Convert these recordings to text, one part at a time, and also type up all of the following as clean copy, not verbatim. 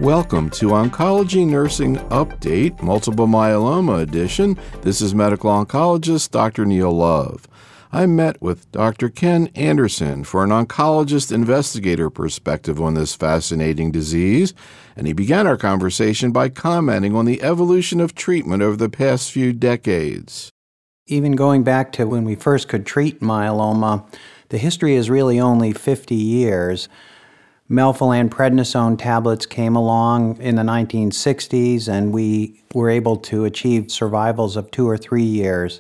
Welcome to Oncology Nursing Update, Multiple Myeloma Edition. This is medical oncologist Dr. Neil Love. I met with Dr. Ken Anderson for an oncologist investigator perspective on this fascinating disease, and he began our conversation by commenting on the evolution of treatment over the past few decades. Even going back to when we first could treat myeloma, the history is really only 50 years. Melphalan prednisone tablets came along in the 1960s, and we were able to achieve survivals of 2 or 3 years.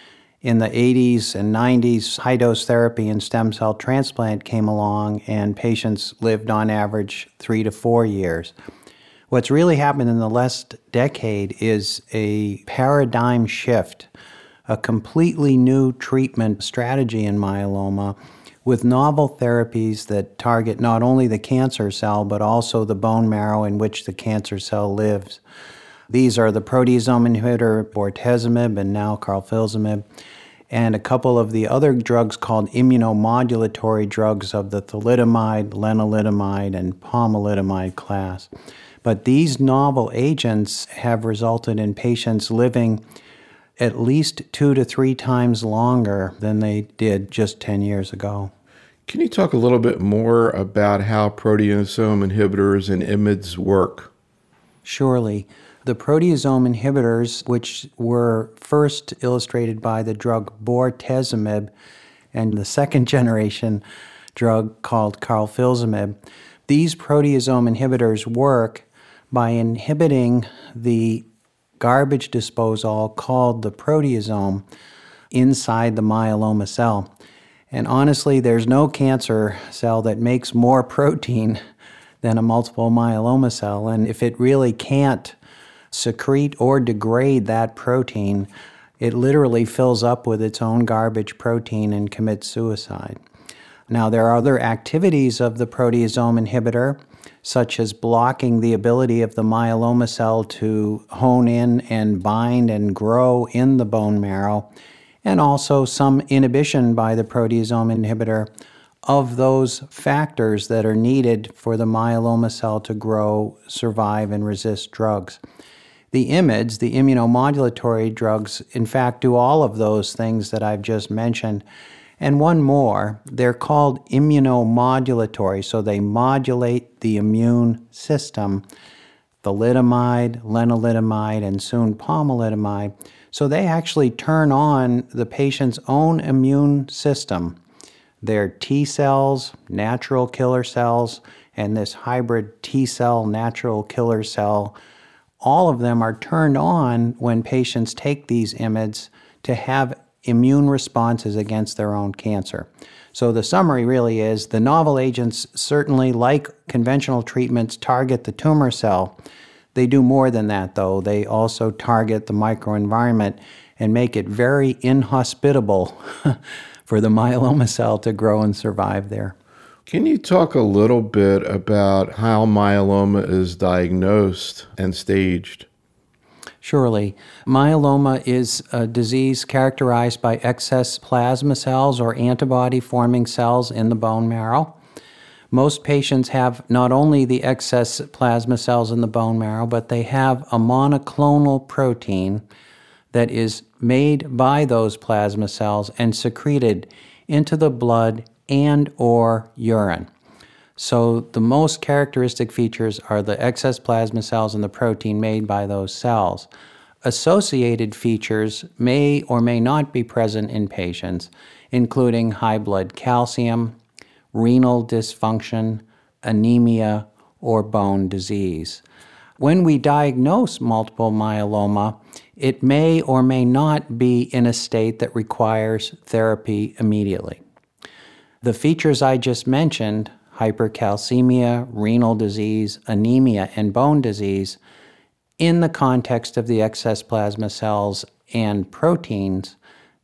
In the 80s and 90s, high-dose therapy and stem cell transplant came along, and patients lived on average 3 to 4 years. What's really happened in the last decade is a paradigm shift, a completely new treatment strategy in myeloma, with novel therapies that target not only the cancer cell, but also the bone marrow in which the cancer cell lives. These are the proteasome inhibitor bortezomib and now carfilzomib, and a couple of the other drugs called immunomodulatory drugs of the thalidomide, lenalidomide, and pomalidomide class. But these novel agents have resulted in patients living at least 2 to 3 times longer than they did just 10 years ago. Can you talk a little bit more about how proteasome inhibitors and IMiDs work? Surely. The proteasome inhibitors, which were first illustrated by the drug bortezomib and the second generation drug called carfilzomib, these proteasome inhibitors work by inhibiting the garbage disposal called the proteasome inside the myeloma cell. And honestly, there's no cancer cell that makes more protein than a multiple myeloma cell. And if it really can't secrete or degrade that protein, it literally fills up with its own garbage protein and commits suicide. Now, there are other activities of the proteasome inhibitor, such as blocking the ability of the myeloma cell to hone in and bind and grow in the bone marrow, and also some inhibition by the proteasome inhibitor of those factors that are needed for the myeloma cell to grow, survive, and resist drugs. The IMiDs, the immunomodulatory drugs, in fact, do all of those things that I've just mentioned. And one more, they're called immunomodulatory, so they modulate the immune system, thalidomide, lenalidomide, and soon pomalidomide. So they actually turn on the patient's own immune system, their T cells, natural killer cells, and this hybrid T cell, natural killer cell. All of them are turned on when patients take these IMiDs to have immune responses against their own cancer. So the summary really is the novel agents certainly, like conventional treatments, target the tumor cell. They do more than that, though. They also target the microenvironment and make it very inhospitable for the myeloma cell to grow and survive there. Can you talk a little bit about how myeloma is diagnosed and staged? Surely. Myeloma is a disease characterized by excess plasma cells or antibody-forming cells in the bone marrow. Most patients have not only the excess plasma cells in the bone marrow, but they have a monoclonal protein that is made by those plasma cells and secreted into the blood and or urine. So the most characteristic features are the excess plasma cells and the protein made by those cells. Associated features may or may not be present in patients, including high blood calcium, renal dysfunction, anemia, or bone disease. When we diagnose multiple myeloma, it may or may not be in a state that requires therapy immediately. The features I just mentioned, hypercalcemia, renal disease, anemia, and bone disease, in the context of the excess plasma cells and proteins,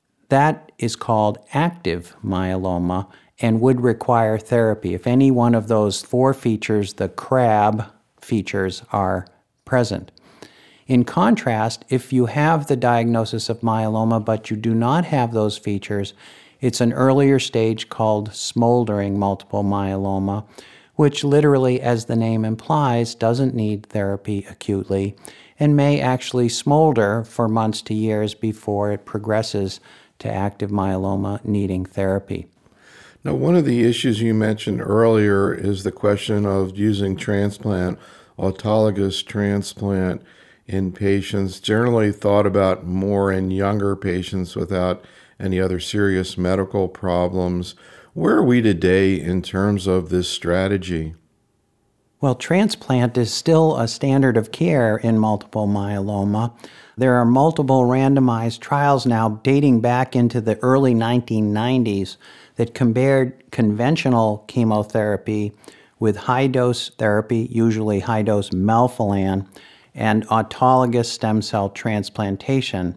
that is called active myeloma and would require therapy if any one of those 4 features, the CRAB features, are present. In contrast, if you have the diagnosis of myeloma but you do not have those features, it's an earlier stage called smoldering multiple myeloma, which literally, as the name implies, doesn't need therapy acutely and may actually smolder for months to years before it progresses to active myeloma needing therapy. Now, one of the issues you mentioned earlier is the question of using transplant, autologous transplant in patients, generally thought about more in younger patients without any other serious medical problems. Where are we today in terms of this strategy? Well, transplant is still a standard of care in multiple myeloma. There are multiple randomized trials now dating back into the early 1990s that compared conventional chemotherapy with high-dose therapy, usually high-dose melphalan, and autologous stem cell transplantation.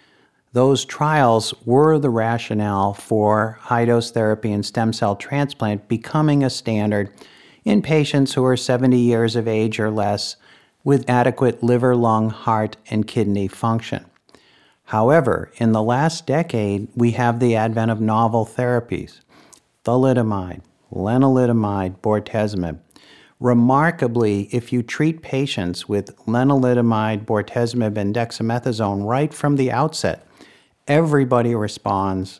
Those trials were the rationale for high-dose therapy and stem cell transplant becoming a standard in patients who are 70 years of age or less with adequate liver, lung, heart, and kidney function. However, in the last decade, we have the advent of novel therapies, thalidomide, lenalidomide, bortezomib. Remarkably, if you treat patients with lenalidomide, bortezomib, and dexamethasone right from the outset, everybody responds.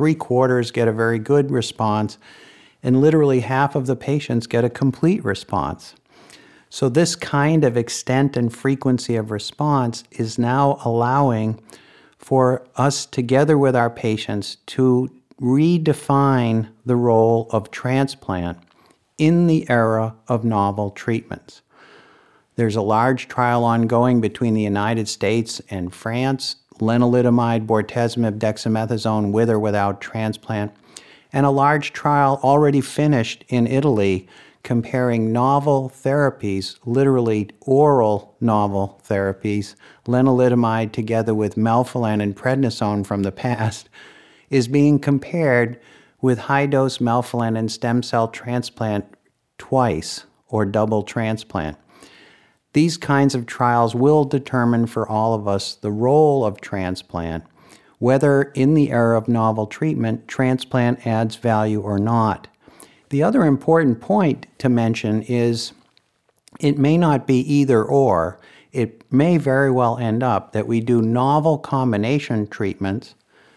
3/4 get a very good response, and literally half of the patients get a complete response. So this kind of extent and frequency of response is now allowing for us, together with our patients, to redefine the role of transplant in the era of novel treatments. There's a large trial ongoing between the United States and France, lenalidomide, bortezomib, dexamethasone with or without transplant, and a large trial already finished in Italy comparing novel therapies, literally oral novel therapies, lenalidomide together with melphalan and prednisone from the past, is being compared with high-dose melphalan and stem cell transplant twice, or double transplant. These kinds of trials will determine for all of us the role of transplant, whether in the era of novel treatment, transplant adds value or not. The other important point to mention is it may not be either or. It may very well end up that we do novel combination treatments,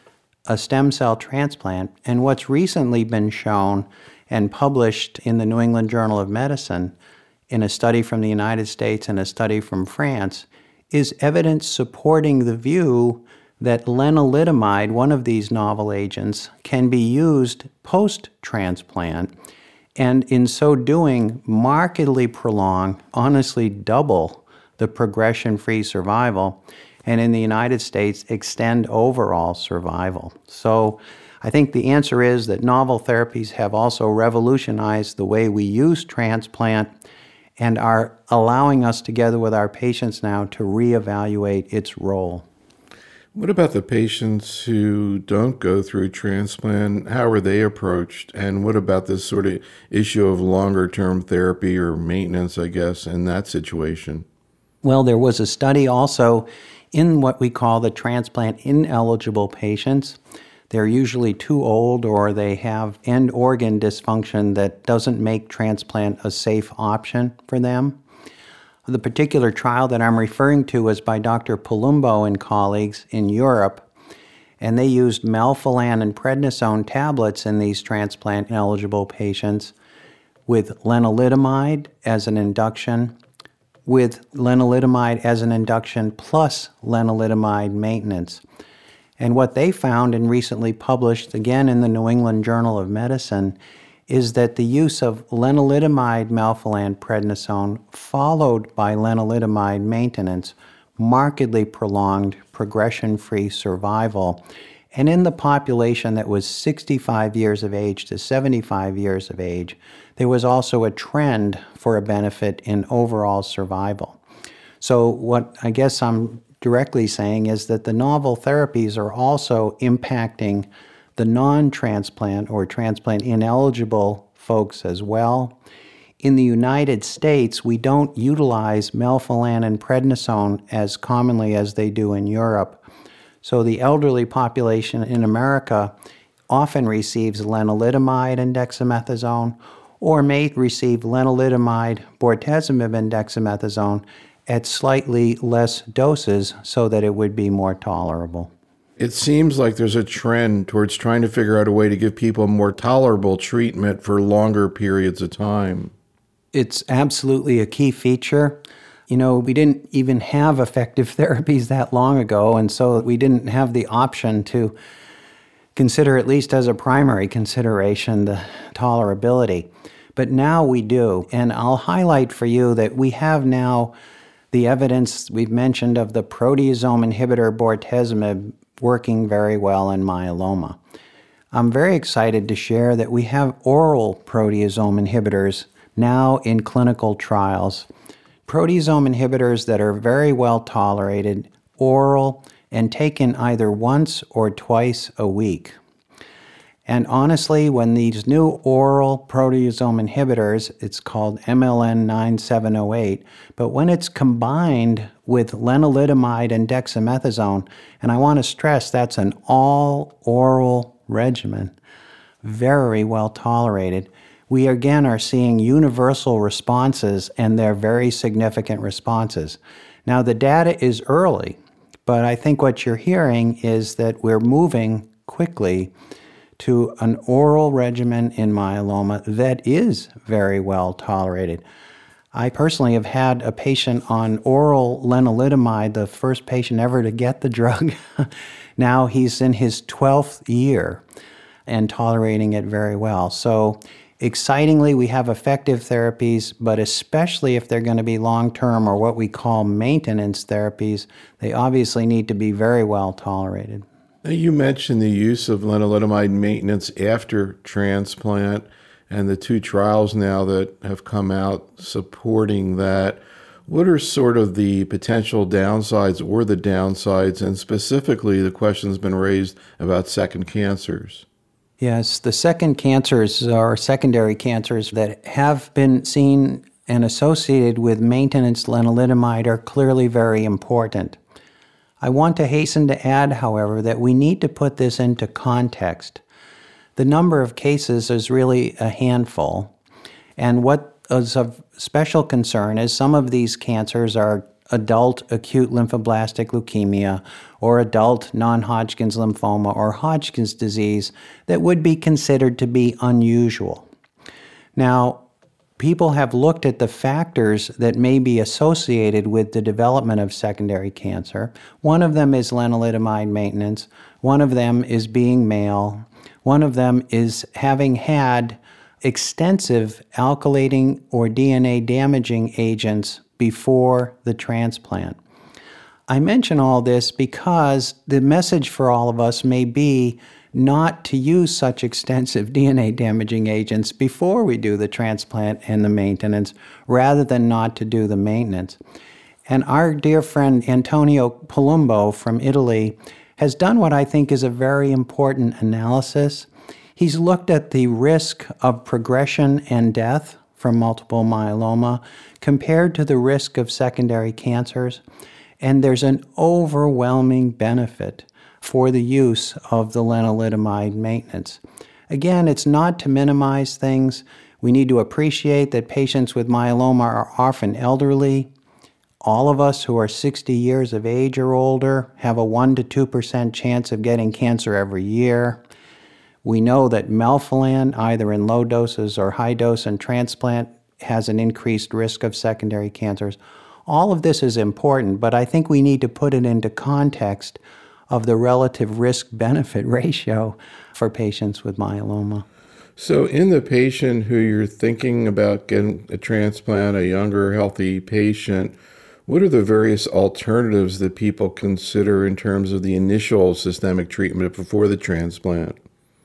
a stem cell transplant, and what's recently been shown and published in the New England Journal of Medicine in a study from the United States and a study from France is evidence supporting the view that lenalidomide, one of these novel agents, can be used post-transplant, and in so doing, markedly prolong, honestly double the progression-free survival, and in the United States, extend overall survival. So I think the answer is that novel therapies have also revolutionized the way we use transplant and are allowing us, together with our patients now, to reevaluate its role. What about the patients who don't go through transplant? How are they approached? And what about this sort of issue of longer-term therapy or maintenance, I guess, in that situation? Well, there was a study also in what we call the transplant-ineligible patients. They're usually too old or they have end organ dysfunction that doesn't make transplant a safe option for them. The particular trial that I'm referring to was by Dr. Palumbo and colleagues in Europe, and they used melphalan and prednisone tablets in these transplant-eligible patients with lenalidomide as an induction, with lenalidomide as an induction plus lenalidomide maintenance. And what they found and recently published, again in the New England Journal of Medicine, is that the use of lenalidomide, melphalan, prednisone, followed by lenalidomide maintenance, markedly prolonged progression-free survival. And in the population that was 65 years of age to 75 years of age, there was also a trend for a benefit in overall survival. So what I guess I'm directly saying is that the novel therapies are also impacting the non-transplant or transplant-ineligible folks as well. In the United States, we don't utilize melphalan and prednisone as commonly as they do in Europe. So the elderly population in America often receives lenalidomide and dexamethasone, or may receive lenalidomide, bortezomib, and dexamethasone at slightly less doses so that it would be more tolerable. It seems like there's a trend towards trying to figure out a way to give people more tolerable treatment for longer periods of time. It's absolutely a key feature. We didn't even have effective therapies that long ago, and so we didn't have the option to consider, at least as a primary consideration, the tolerability. But now we do, and I'll highlight for you that we have now the evidence we've mentioned of the proteasome inhibitor bortezomib working very well in myeloma. I'm very excited to share that we have oral proteasome inhibitors now in clinical trials. Proteasome inhibitors that are very well tolerated, oral, and taken either once or twice a week. And honestly, when these new oral proteasome inhibitors, it's called MLN9708, but when it's combined with lenalidomide and dexamethasone, and I want to stress that's an all-oral regimen, very well tolerated, we again are seeing universal responses, and they're very significant responses. Now, the data is early, but I think what you're hearing is that we're moving quickly to an oral regimen in myeloma that is very well tolerated. I personally have had a patient on oral lenalidomide, the first patient ever to get the drug. Now he's in his 12th year and tolerating it very well. So excitingly, we have effective therapies, but especially if they're going to be long-term or what we call maintenance therapies, they obviously need to be very well tolerated. You mentioned the use of lenalidomide maintenance after transplant and the 2 trials now that have come out supporting that. What are sort of the potential downsides or the downsides, and specifically the question's been raised about second cancers? Yes, the second cancers or secondary cancers that have been seen and associated with maintenance lenalidomide are clearly very important. I want to hasten to add, however, that we need to put this into context. The number of cases is really a handful, and what is of special concern is some of these cancers are adult acute lymphoblastic leukemia or adult non-Hodgkin's lymphoma or Hodgkin's disease that would be considered to be unusual. Now, people have looked at the factors that may be associated with the development of secondary cancer. One of them is lenalidomide maintenance. One of them is being male. One of them is having had extensive alkylating or DNA damaging agents before the transplant. I mention all this because the message for all of us may be not to use such extensive DNA damaging agents before we do the transplant and the maintenance, rather than not to do the maintenance. And our dear friend Antonio Palumbo from Italy has done what I think is a very important analysis. He's looked at the risk of progression and death from multiple myeloma compared to the risk of secondary cancers, and there's an overwhelming benefit for the use of the lenalidomide maintenance. Again, it's not to minimize things. We need to appreciate that patients with myeloma are often elderly. All of us who are 60 years of age or older have a 1 to 2% chance of getting cancer every year. We know that melphalan, either in low doses or high dose in transplant, has an increased risk of secondary cancers. All of this is important, but I think we need to put it into context of the relative risk-benefit ratio for patients with myeloma. So in the patient who you're thinking about getting a transplant, a younger, healthy patient, what are the various alternatives that people consider in terms of the initial systemic treatment before the transplant?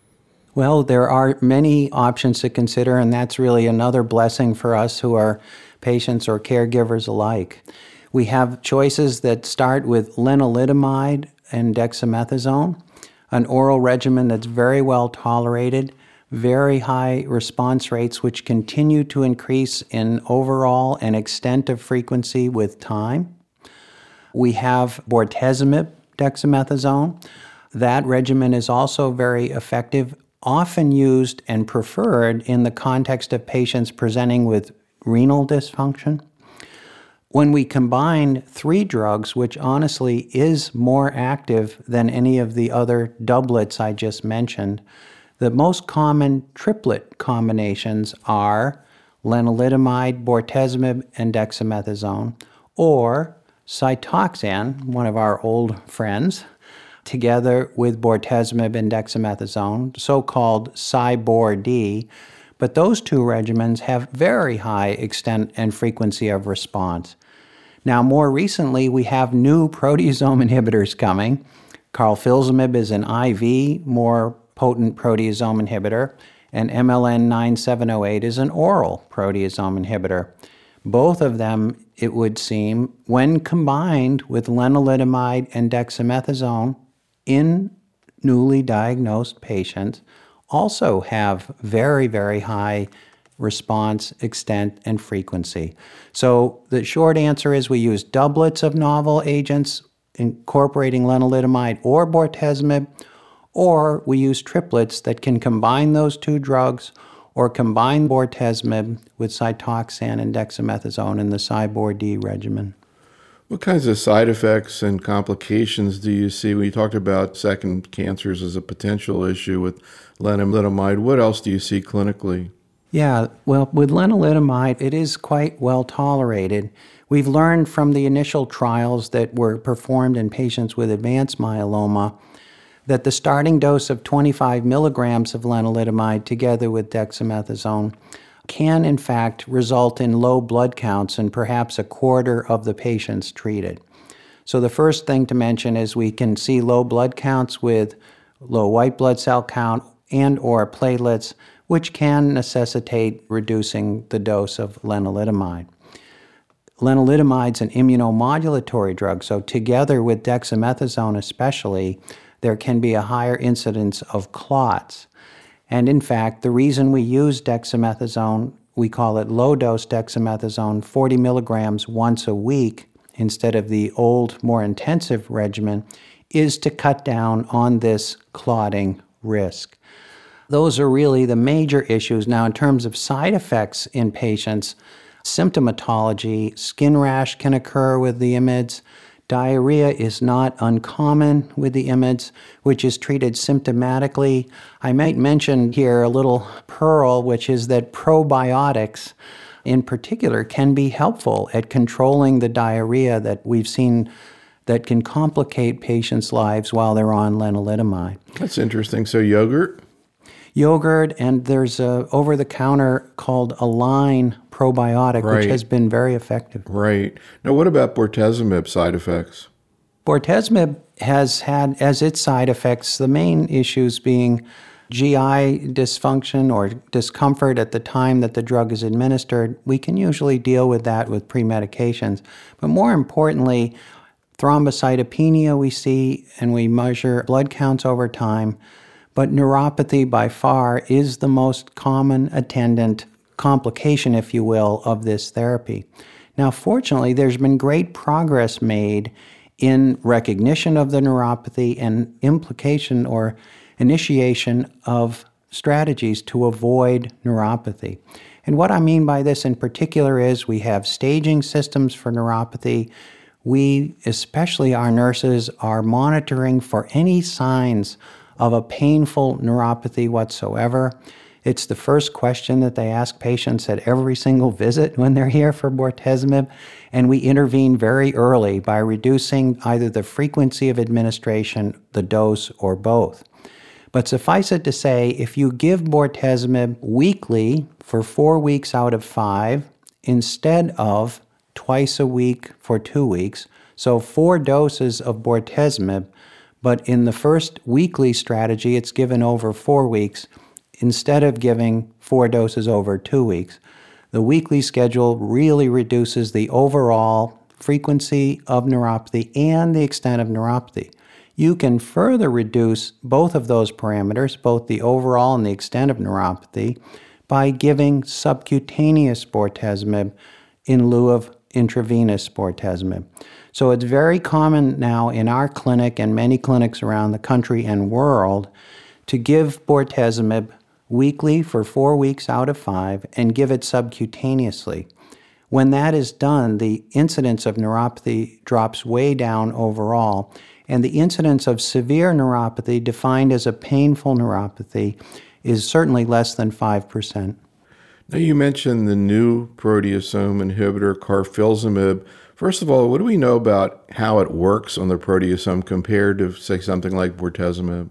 Well, there are many options to consider, and that's really another blessing for us who are patients or caregivers alike. We have choices that start with lenalidomide and dexamethasone, an oral regimen that's very well tolerated, very high response rates which continue to increase in overall and extent of frequency with time. We have bortezomib dexamethasone. That regimen is also very effective, often used and preferred in the context of patients presenting with renal dysfunction. When we combine 3 drugs, which honestly is more active than any of the other doublets I just mentioned, the most common triplet combinations are lenalidomide, bortezomib, and dexamethasone, or Cytoxan, one of our old friends, together with bortezomib and dexamethasone, so-called Cy-Bor-D, but those 2 regimens have very high extent and frequency of response. Now, more recently, we have new proteasome inhibitors coming. Carfilzomib is an IV, more potent proteasome inhibitor, and MLN-9708 is an oral proteasome inhibitor. Both of them, it would seem, when combined with lenalidomide and dexamethasone in newly diagnosed patients, also have very, very high response, extent, and frequency. So the short answer is we use doublets of novel agents incorporating lenalidomide or bortezomib, or we use triplets that can combine those 2 drugs or combine bortezomib with Cytoxan and dexamethasone in the Cy-Bor-D regimen. What kinds of side effects and complications do you see? We talked about second cancers as a potential issue with lenalidomide. What else do you see clinically? Yeah, well, with lenalidomide, it is quite well tolerated. We've learned from the initial trials that were performed in patients with advanced myeloma that the starting dose of 25 milligrams of lenalidomide together with dexamethasone can, in fact, result in low blood counts in perhaps a quarter of the patients treated. So the first thing to mention is we can see low blood counts with low white blood cell count and or platelets, which can necessitate reducing the dose of lenalidomide. Lenalidomide's an immunomodulatory drug, so together with dexamethasone especially, there can be a higher incidence of clots. And in fact, the reason we use dexamethasone, we call it low-dose dexamethasone, 40 milligrams once a week instead of the old, more intensive regimen, is to cut down on this clotting risk. Those are really the major issues. Now, in terms of side effects in patients, symptomatology, skin rash can occur with the IMiDs. Diarrhea is not uncommon with the IMiDs, which is treated symptomatically. I might mention here a little pearl, which is that probiotics in particular can be helpful at controlling the diarrhea that we've seen that can complicate patients' lives while they're on lenalidomide. That's interesting. So yogurt? Yogurt, and there's a over-the-counter called Align probiotic, Right. which has been very effective. Right. Now, what about bortezomib side effects? Bortezomib has had as its side effects the main issues being GI dysfunction or discomfort at the time that the drug is administered. We can usually deal with that with pre-medications. But more importantly, thrombocytopenia we see, and we measure blood counts over time. But neuropathy by far is the most common attendant complication, if you will, of this therapy. Now, fortunately, there's been great progress made in recognition of the neuropathy and implication or initiation of strategies to avoid neuropathy. And what I mean by this in particular is we have staging systems for neuropathy. We, especially our nurses, are monitoring for any signs of a painful neuropathy whatsoever. It's the first question that they ask patients at every single visit when they're here for bortezomib, and we intervene very early by reducing either the frequency of administration, the dose, or both. But suffice it to say, if you give bortezomib weekly for 4 weeks out of 5, instead of twice a week for 2 weeks, so 4 doses of bortezomib, but in the first weekly strategy, it's given over 4 weeks instead of giving 4 doses over 2 weeks. The weekly schedule really reduces the overall frequency of neuropathy and the extent of neuropathy. You can further reduce both of those parameters, both the overall and the extent of neuropathy, by giving subcutaneous bortezomib in lieu of intravenous bortezomib. So it's very common now in our clinic and many clinics around the country and world to give bortezomib weekly for 4 weeks out of 5 and give it subcutaneously. When that is done, the incidence of neuropathy drops way down overall, and the incidence of severe neuropathy, defined as a painful neuropathy, is certainly less than 5%. Now, you mentioned the new proteasome inhibitor, carfilzomib. First of all, what do we know about how it works on the proteasome compared to, say, something like bortezomib?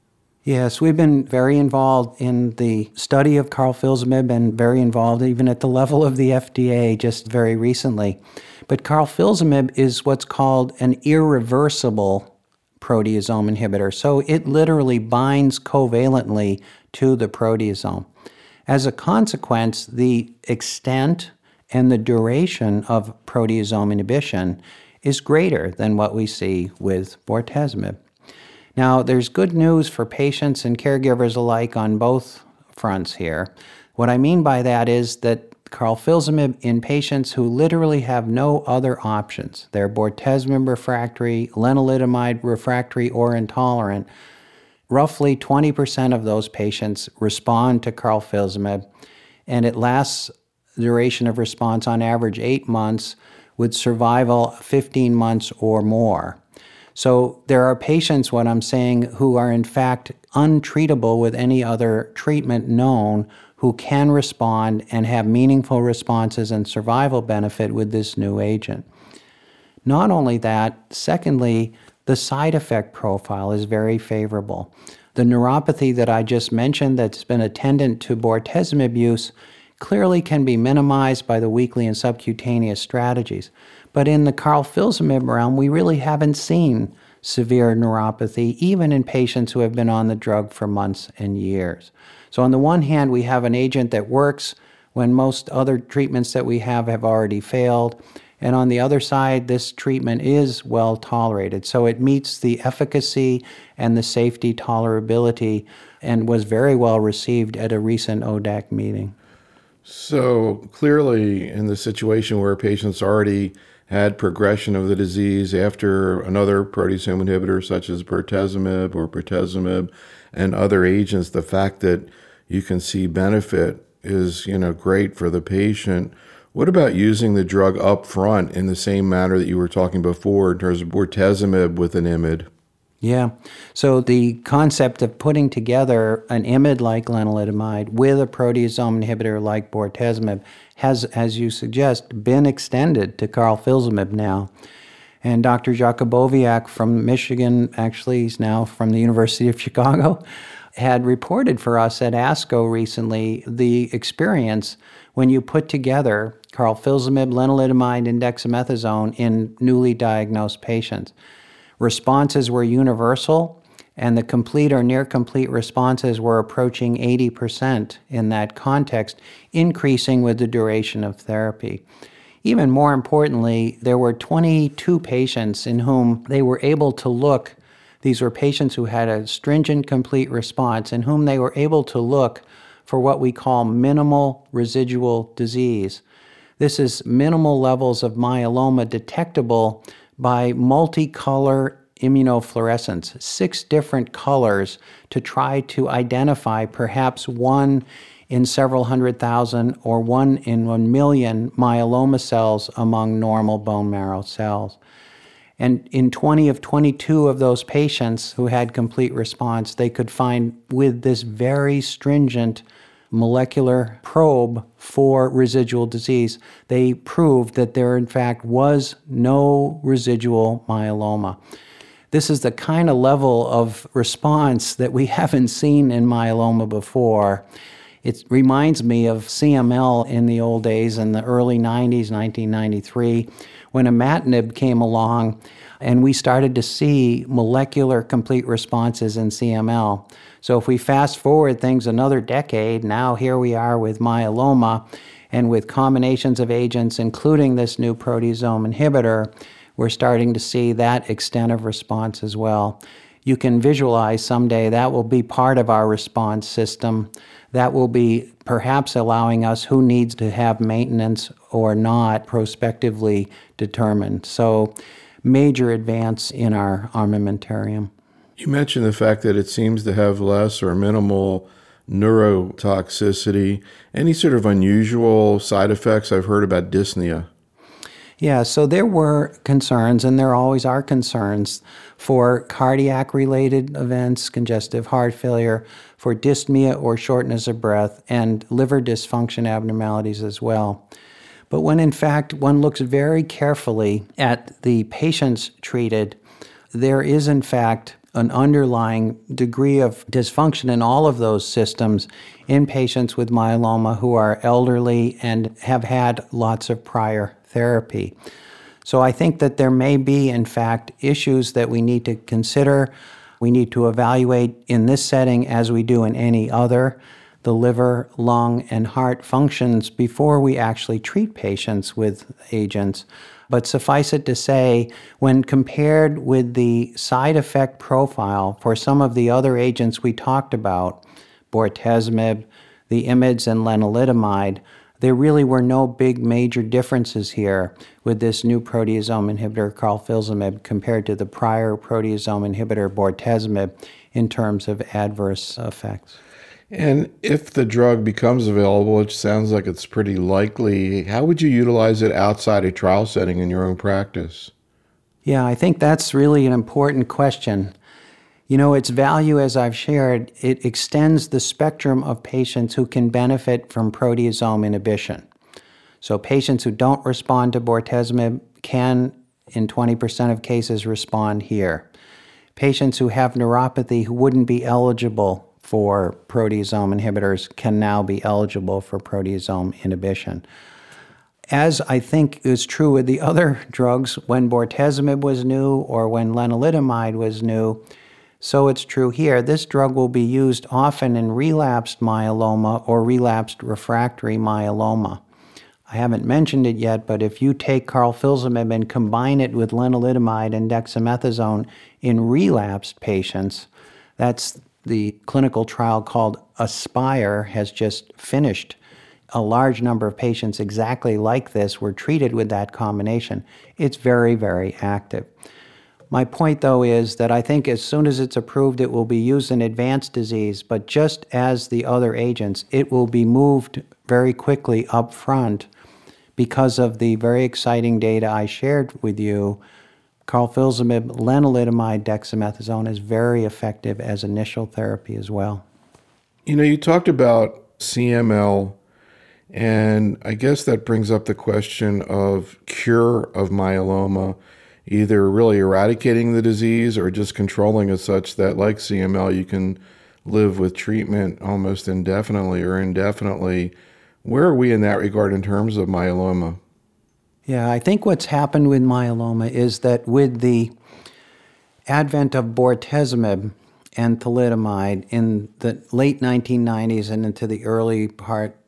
Yes, we've been very involved in the study of carfilzomib and very involved even at the level of the FDA just very recently. But carfilzomib is what's called an irreversible proteasome inhibitor. So it literally binds covalently to the proteasome. As a consequence, the extent and the duration of proteasome inhibition is greater than what we see with bortezomib. Now, there's good news for patients and caregivers alike on both fronts here. What I mean by that is that carfilzomib in patients who literally have no other options, they're bortezomib refractory, lenalidomide refractory, or intolerant, roughly 20% of those patients respond to carfilzomib, and it lasts duration of response on average 8 months with survival 15 months or more. So there are patients, what I'm saying, who are in fact untreatable with any other treatment known, who can respond and have meaningful responses and survival benefit with this new agent. Not only that, secondly, the side effect profile is very favorable. The neuropathy that I just mentioned that's been attendant to bortezomib use clearly can be minimized by the weekly and subcutaneous strategies. But in the carfilzomib realm, we really haven't seen severe neuropathy, even in patients who have been on the drug for months and years. So on the one hand, we have an agent that works when most other treatments that we have already failed. And on the other side, this treatment is well tolerated. So it meets the efficacy and the safety tolerability and was very well received at a recent ODAC meeting. So clearly, in the situation where patients already had progression of the disease after another proteasome inhibitor such as bortezomib and other agents, the fact that you can see benefit is, great for the patient. What about using the drug up front in the same manner that you were talking before in terms of bortezomib with an IMiD? Yeah. So the concept of putting together an IMiD like lenalidomide with a proteasome inhibitor like bortezomib has, as you suggest, been extended to carfilzomib now. And Dr. Jakubowiak from Michigan, actually he's now from the University of Chicago, had reported for us at ASCO recently the experience when you put together carfilzomib, lenalidomide, and dexamethasone in newly diagnosed patients. Responses were universal, and the complete or near complete responses were approaching 80% in that context, increasing with the duration of therapy. Even more importantly, there were 22 patients in whom they were able to look. These were patients who had a stringent complete response, in whom they were able to look for what we call minimal residual disease. This is minimal levels of myeloma detectable by multicolor immunofluorescence, 6 different colors to try to identify perhaps one in several 100,000 or one in 1 million myeloma cells among normal bone marrow cells. And in 20 of 22 of those patients who had complete response, they could find with this very stringent molecular probe for residual disease, they proved that there in fact was no residual myeloma. This is the kind of level of response that we haven't seen in myeloma before. It reminds me of CML in the old days, in the early 90s, 1993, when imatinib came along and we started to see molecular complete responses in CML. So if we fast forward things another decade, now here we are with myeloma, and with combinations of agents, including this new proteasome inhibitor, we're starting to see that extent of response as well. You can visualize someday that will be part of our response system. That will be perhaps allowing us who needs to have maintenance or not prospectively determined. So major advance in our armamentarium. You mentioned the fact that it seems to have less or minimal neurotoxicity. Any sort of unusual side effects? I've heard about dyspnea. Yeah, so there were concerns, and there always are concerns for cardiac-related events, congestive heart failure, for dyspnea or shortness of breath, and liver dysfunction abnormalities as well. But when in fact one looks very carefully at the patients treated, there is in fact an underlying degree of dysfunction in all of those systems in patients with myeloma who are elderly and have had lots of prior therapy. So I think that there may be, in fact, issues that we need to consider. We need to evaluate in this setting, as we do in any other, the liver, lung, and heart functions before we actually treat patients with agents. But suffice it to say, when compared with the side effect profile for some of the other agents we talked about, bortezomib, the IMiDs, and lenalidomide, there really were no big major differences here with this new proteasome inhibitor, carfilzomib, compared to the prior proteasome inhibitor, bortezomib, in terms of adverse effects. And if the drug becomes available, which sounds like it's pretty likely, how would you utilize it outside a trial setting in your own practice? Yeah, I think that's really an important question. You know, its value, as I've shared, it extends the spectrum of patients who can benefit from proteasome inhibition. So patients who don't respond to bortezomib can, in 20% of cases, respond here. Patients who have neuropathy who wouldn't be eligible for proteasome inhibitors can now be eligible for proteasome inhibition. As I think is true with the other drugs, when bortezomib was new or when lenalidomide was new, so it's true here. This drug will be used often in relapsed myeloma or relapsed refractory myeloma. I haven't mentioned it yet, but if you take carfilzomib and combine it with lenalidomide and dexamethasone in relapsed patients, that's the clinical trial called ASPIRE has just finished. A large number of patients exactly like this were treated with that combination. It's very, very active. My point, though, is that I think as soon as it's approved, it will be used in advanced disease, but just as the other agents, it will be moved very quickly up front because of the very exciting data I shared with you. Carfilzomib, lenalidomide, dexamethasone is very effective as initial therapy as well. You know, you talked about CML, and I guess that brings up the question of cure of myeloma, either really eradicating the disease or just controlling it such that, like CML, you can live with treatment almost indefinitely or indefinitely. Where are we in that regard in terms of myeloma? Yeah, I think what's happened with myeloma is that with the advent of bortezomib and thalidomide in the late 1990s and into the early part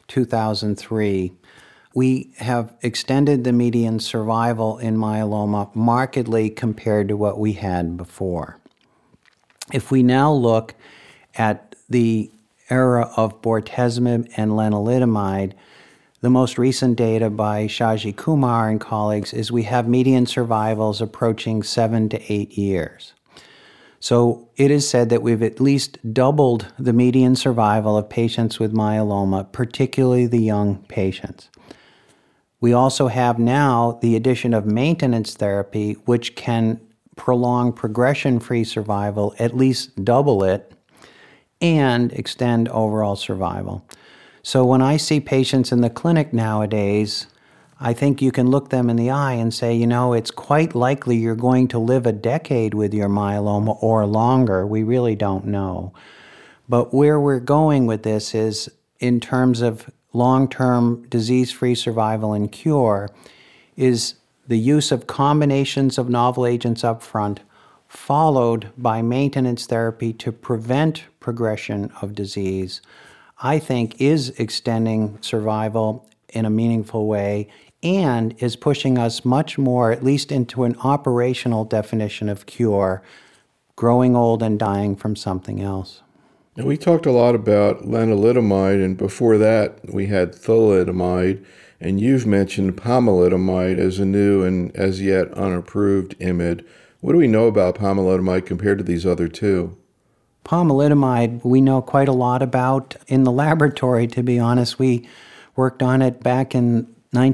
2003, we have extended the median survival in myeloma markedly compared to what we had before. If we now look at the era of bortezomib and lenalidomide, the most recent data by Shaji Kumar and colleagues is we have median survivals approaching 7 to 8 years. So it is said that we've at least doubled the median survival of patients with myeloma, particularly the young patients. We also have now the addition of maintenance therapy, which can prolong progression-free survival, at least double it, and extend overall survival. So when I see patients in the clinic nowadays, I think you can look them in the eye and say, you know, it's quite likely you're going to live a decade with your myeloma or longer. We really don't know. But where we're going with this is in terms of long-term disease-free survival and cure is the use of combinations of novel agents up front, followed by maintenance therapy to prevent progression of disease, I think is extending survival in a meaningful way and is pushing us much more, at least into an operational definition of cure, growing old and dying from something else. Now, we talked a lot about lenalidomide, and before that we had thalidomide, and you've mentioned pomalidomide as a new and as yet unapproved IMiD. What do we know about pomalidomide compared to these other two? Pomalidomide, we know quite a lot about in the laboratory, to be honest. We worked on it back in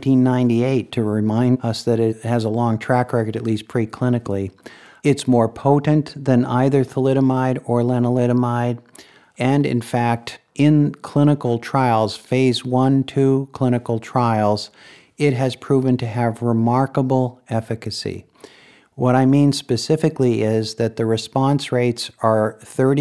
1998 to remind us that it has a long track record, at least preclinically. It's more potent than either thalidomide or lenalidomide. And in fact, in clinical trials, phase 1-2 clinical trials, it has proven to have remarkable efficacy. What I mean specifically is that the response rates are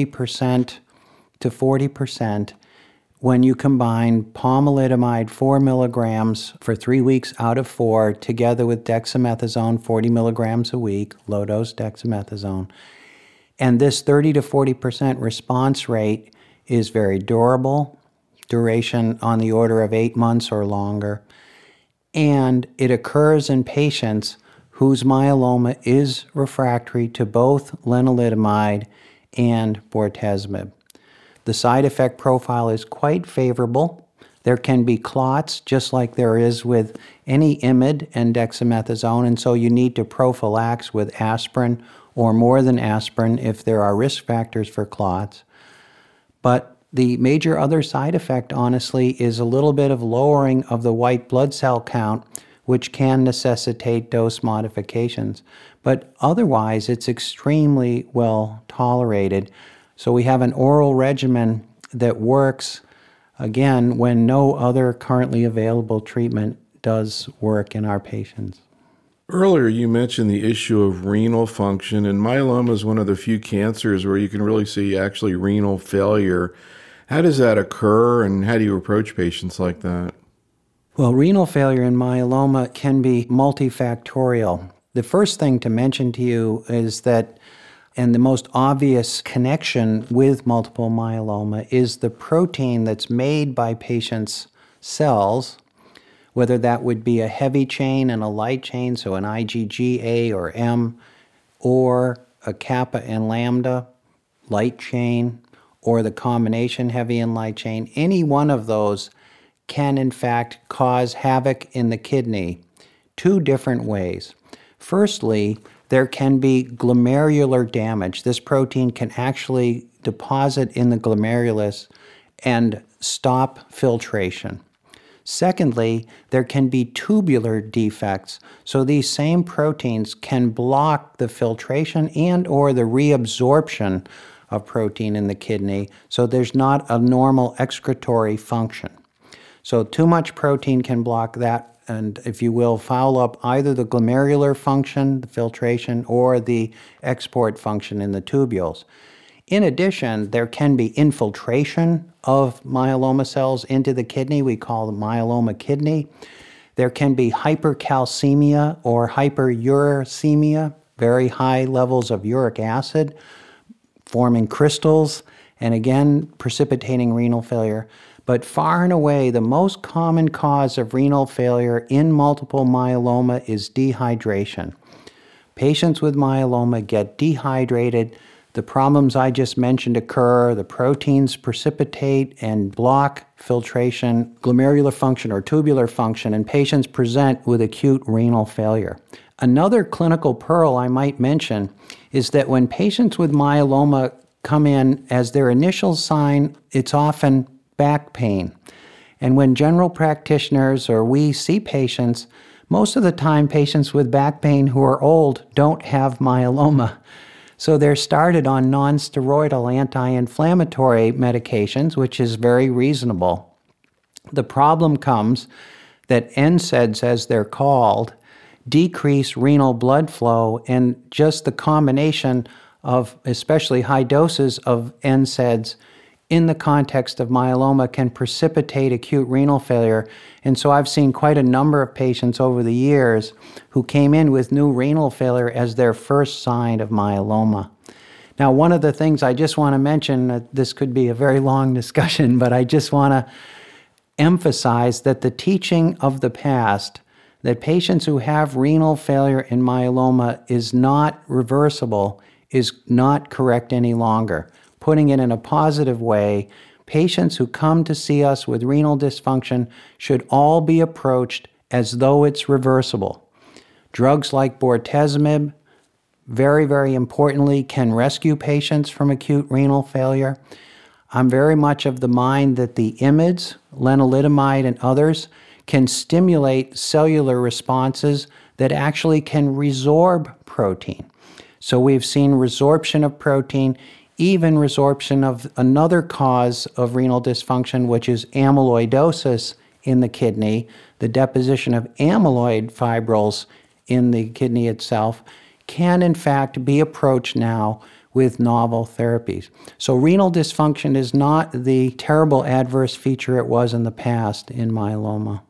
30% to 40% when you combine pomalidomide 4 milligrams for 3 weeks out of 4 together with dexamethasone 40 milligrams a week, low-dose dexamethasone. And this 30 to 40% response rate is very durable, duration on the order of 8 months or longer, and it occurs in patients whose myeloma is refractory to both lenalidomide and bortezomib. The side effect profile is quite favorable. There can be clots, just like there is with any IMiD and dexamethasone, and so you need to prophylax with aspirin or more than aspirin if there are risk factors for clots. But the major other side effect, honestly, is a little bit of lowering of the white blood cell count, which can necessitate dose modifications. But otherwise, it's extremely well tolerated. So we have an oral regimen that works, again, when no other currently available treatment does work in our patients. Earlier, you mentioned the issue of renal function, and myeloma is one of the few cancers where you can really see actually renal failure. How does that occur, and how do you approach patients like that? Well, renal failure in myeloma can be multifactorial. The first thing to mention to you is that, and the most obvious connection with multiple myeloma, is the protein that's made by patients' cells, whether that would be a heavy chain and a light chain, so an IgG A or M, or a kappa and lambda light chain, or the combination heavy and light chain. Any one of those can in fact cause havoc in the kidney two different ways. Firstly, there can be glomerular damage. This protein can actually deposit in the glomerulus and stop filtration. Secondly, there can be tubular defects. So these same proteins can block the filtration and or the reabsorption of protein in the kidney, so there's not a normal excretory function. So too much protein can block that and, if you will, foul up either the glomerular function, the filtration, or the export function in the tubules. In addition, there can be infiltration of myeloma cells into the kidney. We call the myeloma kidney. There can be hypercalcemia or hyperuricemia, very high levels of uric acid, forming crystals, and again, precipitating renal failure. But far and away, the most common cause of renal failure in multiple myeloma is dehydration. Patients with myeloma get dehydrated. The problems I just mentioned occur. The proteins precipitate and block filtration, glomerular function or tubular function, and patients present with acute renal failure. Another clinical pearl I might mention is that when patients with myeloma come in, as their initial sign, it's often back pain. And when general practitioners or we see patients, most of the time patients with back pain who are old don't have myeloma. So they're started on non-steroidal anti-inflammatory medications, which is very reasonable. The problem comes that NSAIDs, as they're called, decrease renal blood flow, and just the combination of especially high doses of NSAIDs in the context of myeloma can precipitate acute renal failure. And so I've seen quite a number of patients over the years who came in with new renal failure as their first sign of myeloma. Now, one of the things I just want to mention, this could be a very long discussion, but I just want to emphasize that the teaching of the past that patients who have renal failure in myeloma is not reversible is not correct any longer. Putting it in a positive way, patients who come to see us with renal dysfunction should all be approached as though it's reversible. Drugs like bortezomib, very, very importantly, can rescue patients from acute renal failure. I'm very much of the mind that the IMiDs, lenalidomide and others, can stimulate cellular responses that actually can resorb protein. So we've seen resorption of protein, even resorption of another cause of renal dysfunction, which is amyloidosis in the kidney, the deposition of amyloid fibrils in the kidney itself, can in fact be approached now with novel therapies. So renal dysfunction is not the terrible adverse feature it was in the past in myeloma.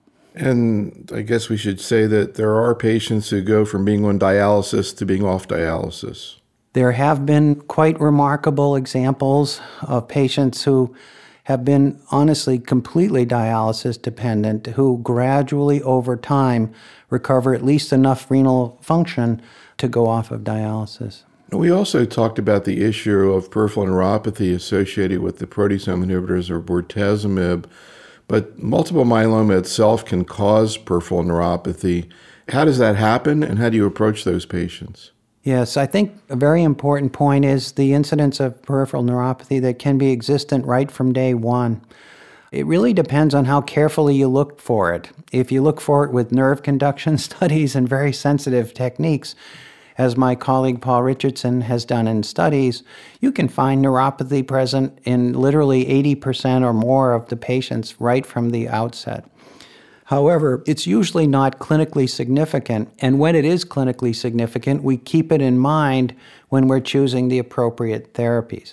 And I guess we should say that there are patients who go from being on dialysis to being off dialysis. There have been quite remarkable examples of patients who have been honestly completely dialysis dependent, who gradually over time recover at least enough renal function to go off of dialysis. We also talked about the issue of peripheral neuropathy associated with the proteasome inhibitors or bortezomib, but multiple myeloma itself can cause peripheral neuropathy. How does that happen, and how do you approach those patients? Yes, I think a very important point is the incidence of peripheral neuropathy that can be existent right from day one. It really depends on how carefully you look for it. If you look for it with nerve conduction studies and very sensitive techniques, as my colleague Paul Richardson has done in studies, you can find neuropathy present in literally 80% or more of the patients right from the outset. However, it's usually not clinically significant, and when it is clinically significant, we keep it in mind when we're choosing the appropriate therapies.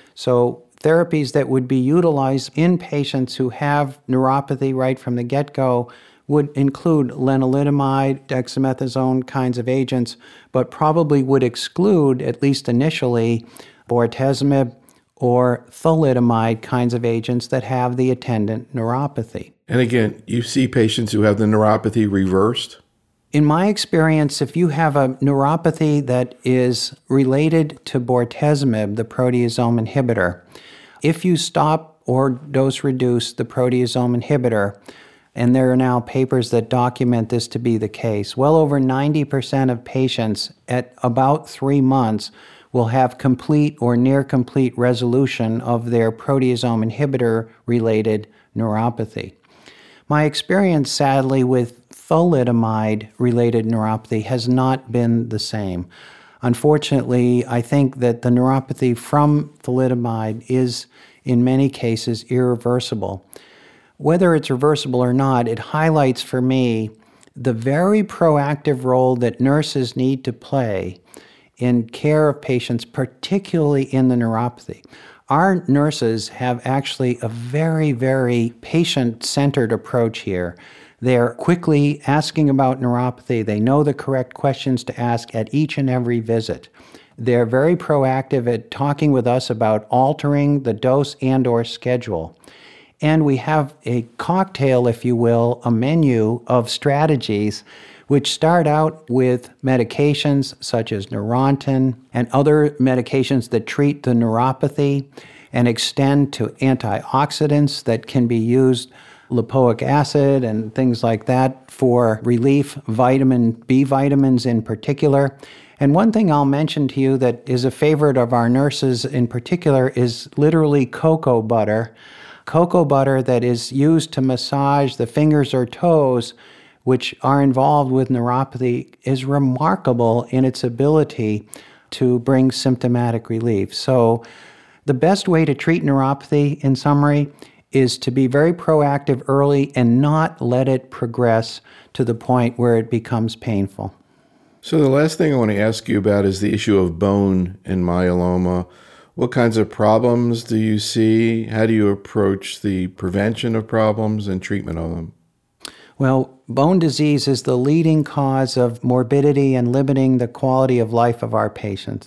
So therapies that would be utilized in patients who have neuropathy right from the get-go would include lenalidomide, dexamethasone kinds of agents, but probably would exclude, at least initially, bortezomib or thalidomide kinds of agents that have the attendant neuropathy. And again, you see patients who have the neuropathy reversed? In my experience, if you have a neuropathy that is related to bortezomib, the proteasome inhibitor, if you stop or dose reduce the proteasome inhibitor, and there are now papers that document this to be the case, well over 90% of patients at about 3 months will have complete or near complete resolution of their proteasome inhibitor-related neuropathy. My experience, sadly, with thalidomide-related neuropathy has not been the same. Unfortunately, I think that the neuropathy from thalidomide is, in many cases, irreversible. Whether it's reversible or not, it highlights for me the very proactive role that nurses need to play in care of patients, particularly in the neuropathy. Our nurses have actually a very, very patient-centered approach here. They're quickly asking about neuropathy. They know the correct questions to ask at each and every visit. They're very proactive at talking with us about altering the dose and/or schedule. And we have a cocktail, if you will, a menu of strategies which start out with medications such as Neurontin and other medications that treat the neuropathy and extend to antioxidants that can be used, lipoic acid and things like that for relief, vitamin B vitamins in particular. And one thing I'll mention to you that is a favorite of our nurses in particular is literally cocoa butter. Cocoa butter that is used to massage the fingers or toes which are involved with neuropathy is remarkable in its ability to bring symptomatic relief. So the best way to treat neuropathy, in summary, is to be very proactive early and not let it progress to the point where it becomes painful. So the last thing I want to ask you about is the issue of bone in myeloma. What kinds of problems do you see? How do you approach the prevention of problems and treatment of them? Well, bone disease is the leading cause of morbidity and limiting the quality of life of our patients.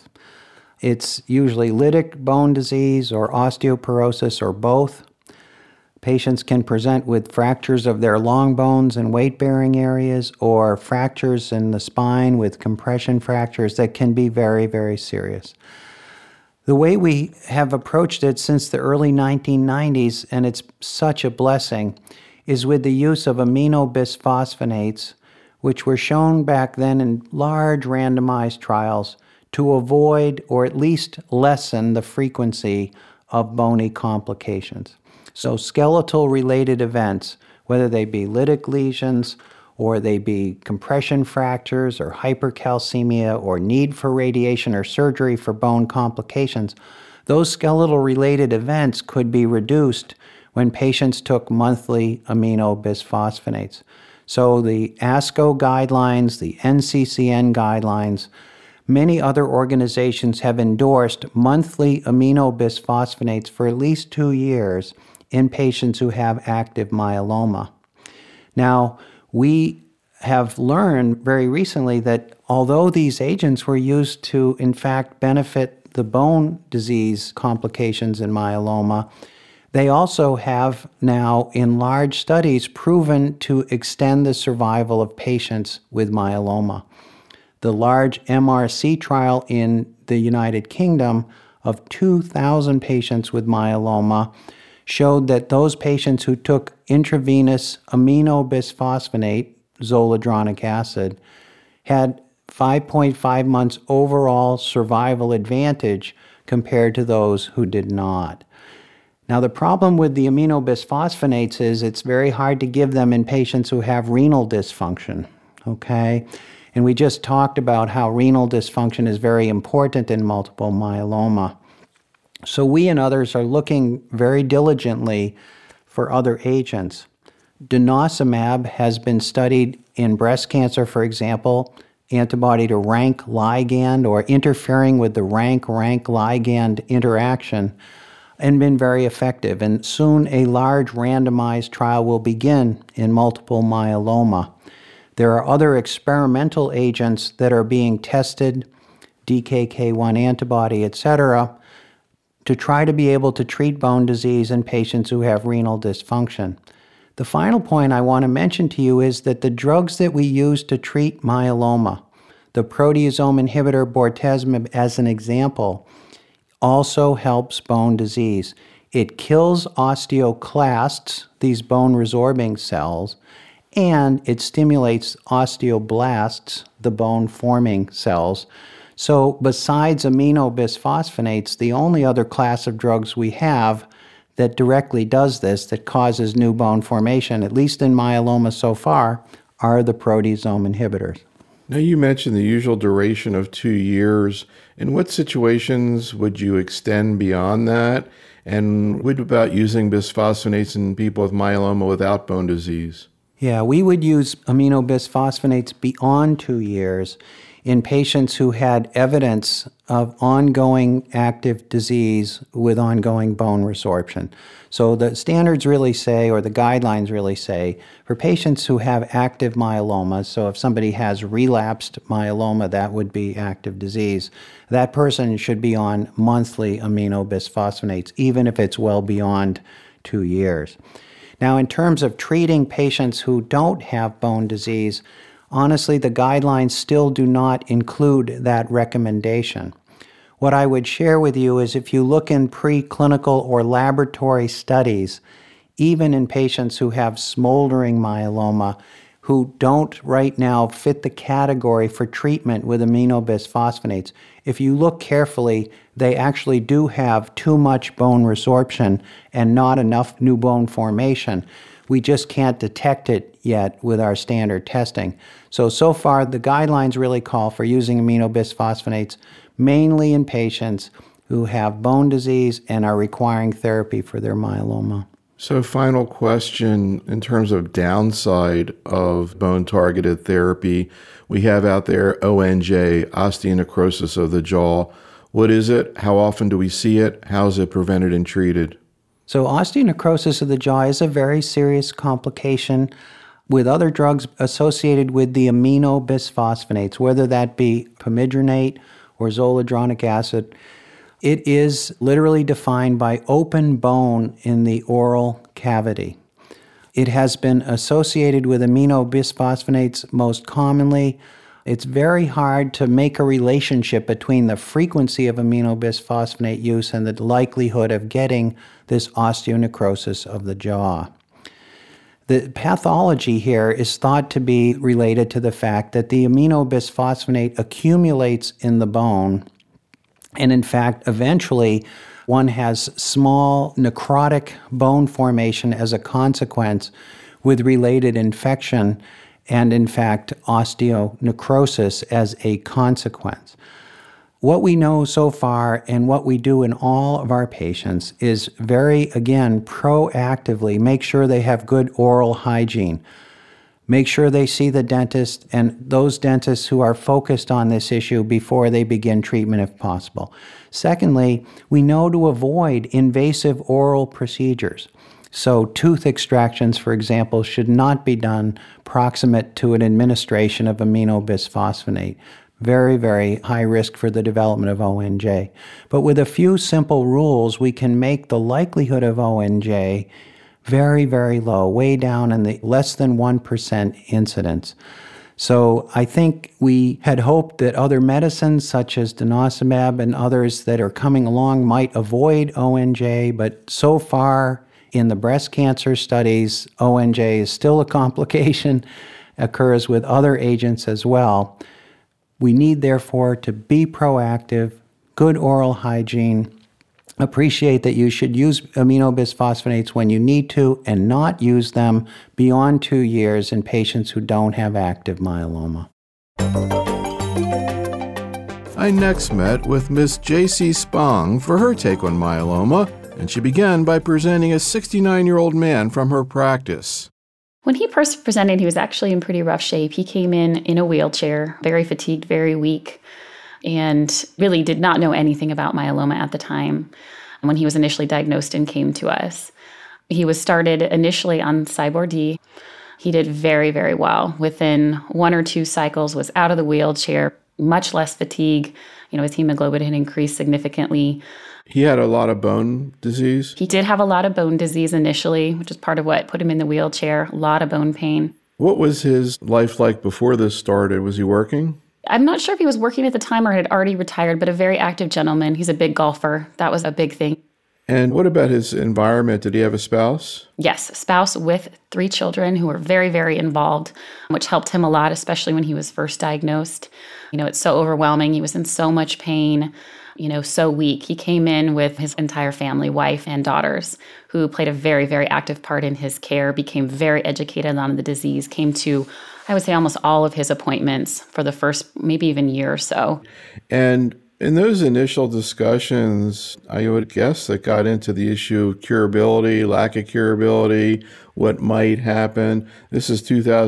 It's usually lytic bone disease or osteoporosis or both. Patients can present with fractures of their long bones and weight-bearing areas or fractures in the spine with compression fractures that can be very, very serious. The way we have approached it since the early 1990s, and it's such a blessing, is with the use of amino-bisphosphonates, which were shown back then in large randomized trials to avoid or at least lessen the frequency of bony complications. So skeletal-related events, whether they be lytic lesions or they be compression fractures or hypercalcemia or need for radiation or surgery for bone complications, those skeletal-related events could be reduced when patients took monthly aminobisphosphonate. So the ASCO guidelines, the NCCN guidelines, many other organizations have endorsed monthly aminobisphosphonate for at least 2 years in patients who have active myeloma. Now, we have learned very recently that although these agents were used to, in fact, benefit the bone disease complications in myeloma, they also have now, in large studies, proven to extend the survival of patients with myeloma. The large MRC trial in the United Kingdom of 2,000 patients with myeloma showed that those patients who took intravenous aminobisphosphonate, zoledronic acid, had 5.5 months overall survival advantage compared to those who did not. Now, the problem with the aminobisphosphonate is it's very hard to give them in patients who have renal dysfunction, okay? And we just talked about how renal dysfunction is very important in multiple myeloma. So we and others are looking very diligently for other agents. Denosumab has been studied in breast cancer, for example, antibody to rank ligand or interfering with the rank-rank ligand interaction, and been very effective. And soon a large randomized trial will begin in multiple myeloma. There are other experimental agents that are being tested, DKK1 antibody, etc., to try to be able to treat bone disease in patients who have renal dysfunction. The final point I want to mention to you is that the drugs that we use to treat myeloma, the proteasome inhibitor bortezomib as an example, also helps bone disease. It kills osteoclasts, these bone resorbing cells, and it stimulates osteoblasts, the bone forming cells. So besides aminobisphosphonate, the only other class of drugs we have that directly does this, that causes new bone formation, at least in myeloma so far, are the proteasome inhibitors. Now, you mentioned the usual duration of 2 years. In what situations would you extend beyond that? And what about using bisphosphonates in people with myeloma without bone disease? Yeah, we would use aminobisphosphonate beyond 2 years in patients who had evidence of ongoing active disease with ongoing bone resorption. So the standards really say, or the guidelines really say, for patients who have active myeloma, so if somebody has relapsed myeloma, that would be active disease, that person should be on monthly aminobisphosphonate, even if it's well beyond 2 years. Now, in terms of treating patients who don't have bone disease, honestly, the guidelines still do not include that recommendation. What I would share with you is if you look in preclinical or laboratory studies, even in patients who have smoldering myeloma, who don't right now fit the category for treatment with aminobisphosphonate, if you look carefully, they actually do have too much bone resorption and not enough new bone formation. We just can't detect it yet with our standard testing. So far, the guidelines really call for using aminobisphosphonate mainly in patients who have bone disease and are requiring therapy for their myeloma. So, final question in terms of downside of bone-targeted therapy. We have out there ONJ, osteonecrosis of the jaw. What is it? How often do we see it? How is it prevented and treated? So osteonecrosis of the jaw is a very serious complication with other drugs associated with the aminobisphosphonate, whether that be pamidronate or zoledronic acid. It is literally defined by open bone in the oral cavity. It has been associated with aminobisphosphonate most commonly. It's very hard to make a relationship between the frequency of aminobisphosphonate use and the likelihood of getting this osteonecrosis of the jaw. The pathology here is thought to be related to the fact that the aminobisphosphonate accumulates in the bone, and in fact, eventually, one has small necrotic bone formation as a consequence with related infection and, in fact, osteonecrosis as a consequence. What we know so far and what we do in all of our patients is again, proactively make sure they have good oral hygiene. Make sure they see the dentist and those dentists who are focused on this issue before they begin treatment if possible. Secondly, we know to avoid invasive oral procedures. So tooth extractions, for example, should not be done proximate to an administration of aminobisphosphonate. Very, very high risk for the development of ONJ. But with a few simple rules, we can make the likelihood of ONJ very, very low, way down in the less than 1% incidence. So I think we had hoped that other medicines such as denosumab and others that are coming along might avoid ONJ, but so far in the breast cancer studies, ONJ is still a complication, occurs with other agents as well. We need, therefore, to be proactive, good oral hygiene, appreciate that you should use aminobisphosphonates when you need to and not use them beyond 2 years in patients who don't have active myeloma. I next met with Miss J.C. Spong for her take on myeloma, and she began by presenting a 69-year-old man from her practice. When he first presented, he was actually in pretty rough shape. He came in a wheelchair, very fatigued, very weak, and really did not know anything about myeloma at the time when he was initially diagnosed and came to us. He was started initially on Cybor-D. He did very, very well. Within 1 or 2 cycles, was out of the wheelchair, much less fatigue. His hemoglobin had increased significantly. He had a lot of bone disease? He did have a lot of bone disease initially, which is part of what put him in the wheelchair, a lot of bone pain. What was his life like before this started? Was he working? I'm not sure if he was working at the time or had already retired, but a very active gentleman. He's a big golfer. That was a big thing. And what about his environment? Did he have a spouse? Yes, a spouse with 3 children who were very, very involved, which helped him a lot, especially when he was first diagnosed. It's so overwhelming. He was in so much pain, so weak. He came in with his entire family, wife and daughters, who played a very, very active part in his care, became very educated on the disease, came to, I would say, almost all of his appointments for the first maybe even year or so. And in those initial discussions, I would guess that got into the issue of curability, lack of curability, what might happen. This is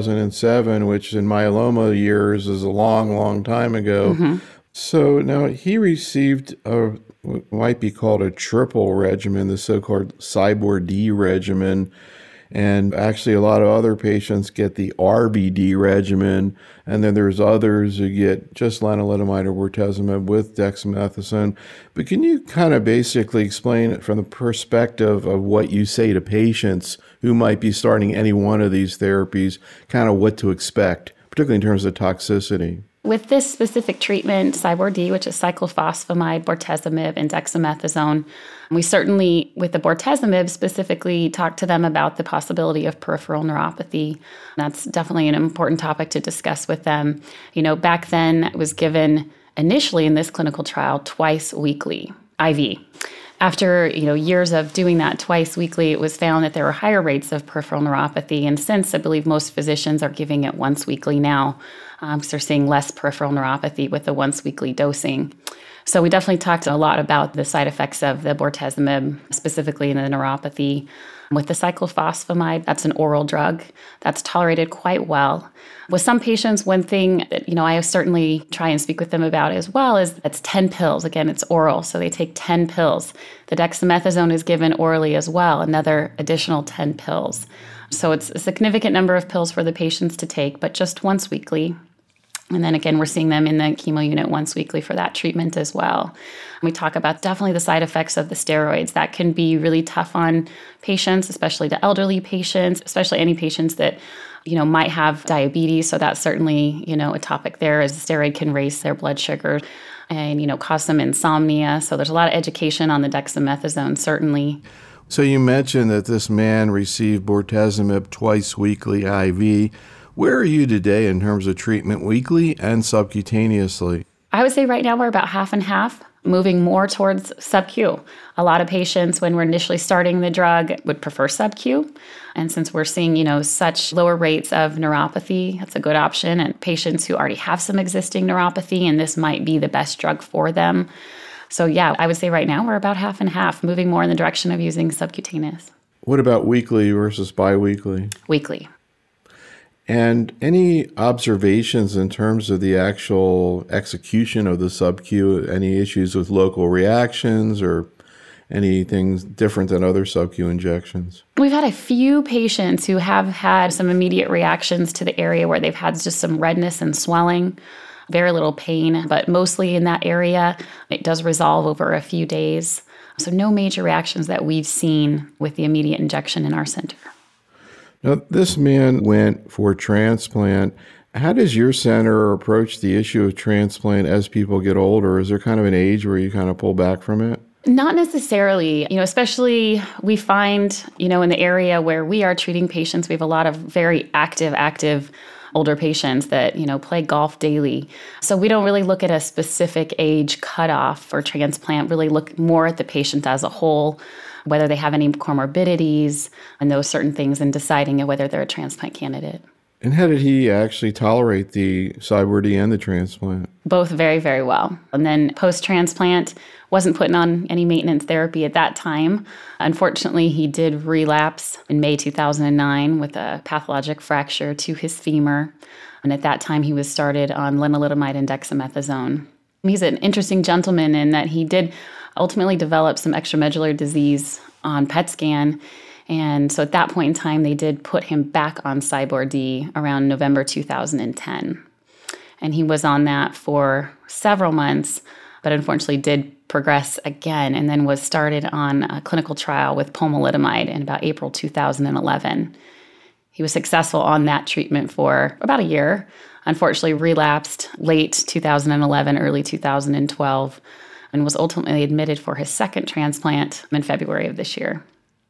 2007, which in myeloma years is a long, long time ago. Mm-hmm. So now he received what might be called a triple regimen, the so-called Cybor-D regimen. And actually, a lot of other patients get the RVD regimen, and then there's others who get just lenalidomide or bortezomib with dexamethasone. But can you kind of basically explain it from the perspective of what you say to patients who might be starting any one of these therapies, kind of what to expect, particularly in terms of toxicity? With this specific treatment, Cybor-D, which is cyclophosphamide, bortezomib, and dexamethasone, we certainly, with the bortezomib specifically, talked to them about the possibility of peripheral neuropathy. That's definitely an important topic to discuss with them. Back then, it was given initially in this clinical trial twice weekly, IV. After years of doing that twice weekly, it was found that there were higher rates of peripheral neuropathy. And since I believe most physicians are giving it once weekly now, because they're seeing less peripheral neuropathy with the once weekly dosing. So we definitely talked a lot about the side effects of the bortezomib, specifically in the neuropathy. With the cyclophosphamide, that's an oral drug that's tolerated quite well. With some patients, one thing that I certainly try and speak with them about as well is it's 10 pills. Again, it's oral, so they take 10 pills. The dexamethasone is given orally as well, another additional 10 pills. So it's a significant number of pills for the patients to take, but just once weekly. And then again, we're seeing them in the chemo unit once weekly for that treatment as well. We talk about definitely the side effects of the steroids. That can be really tough on patients, especially the elderly patients, especially any patients that, might have diabetes. So that's certainly, a topic there, as the steroid can raise their blood sugar and, cause some insomnia. So there's a lot of education on the dexamethasone, certainly. So you mentioned that this man received bortezomib twice weekly IV. Where are you today in terms of treatment weekly and subcutaneously? I would say right now we're about half and half, moving more towards sub-Q. A lot of patients, when we're initially starting the drug, would prefer sub-Q. And since we're seeing, such lower rates of neuropathy, that's a good option. And patients who already have some existing neuropathy, and this might be the best drug for them. So yeah, I would say right now we're about half and half, moving more in the direction of using subcutaneous. What about weekly versus biweekly? Weekly. And any observations in terms of the actual execution of the sub-Q? Any issues with local reactions or anything different than other sub-Q injections? We've had a few patients who have had some immediate reactions to the area where they've had just some redness and swelling, very little pain, but mostly in that area. It does resolve over a few days. So no major reactions that we've seen with the immediate injection in our center. Now, this man went for transplant. How does your center approach the issue of transplant as people get older? Is there kind of an age where you kind of pull back from it? Not necessarily, especially we find, in the area where we are treating patients, we have a lot of very active older patients that, play golf daily. So we don't really look at a specific age cutoff for transplant, really look more at the patient as a whole, whether they have any comorbidities and those certain things in deciding whether they're a transplant candidate. And how did he actually tolerate the CyBorD and the transplant? Both very, very well. And then post-transplant, wasn't putting on any maintenance therapy at that time. Unfortunately, he did relapse in May 2009 with a pathologic fracture to his femur. And at that time, he was started on lenalidomide and dexamethasone. He's an interesting gentleman in that he did ultimately develop some extramedullary disease on PET scan. And so at that point in time, they did put him back on CyBorD around November 2010. And he was on that for several months, but unfortunately did progress again and then was started on a clinical trial with pomalidomide in about April 2011. He was successful on that treatment for about a year, unfortunately relapsed late 2011, early 2012, and was ultimately admitted for his second transplant in February of this year.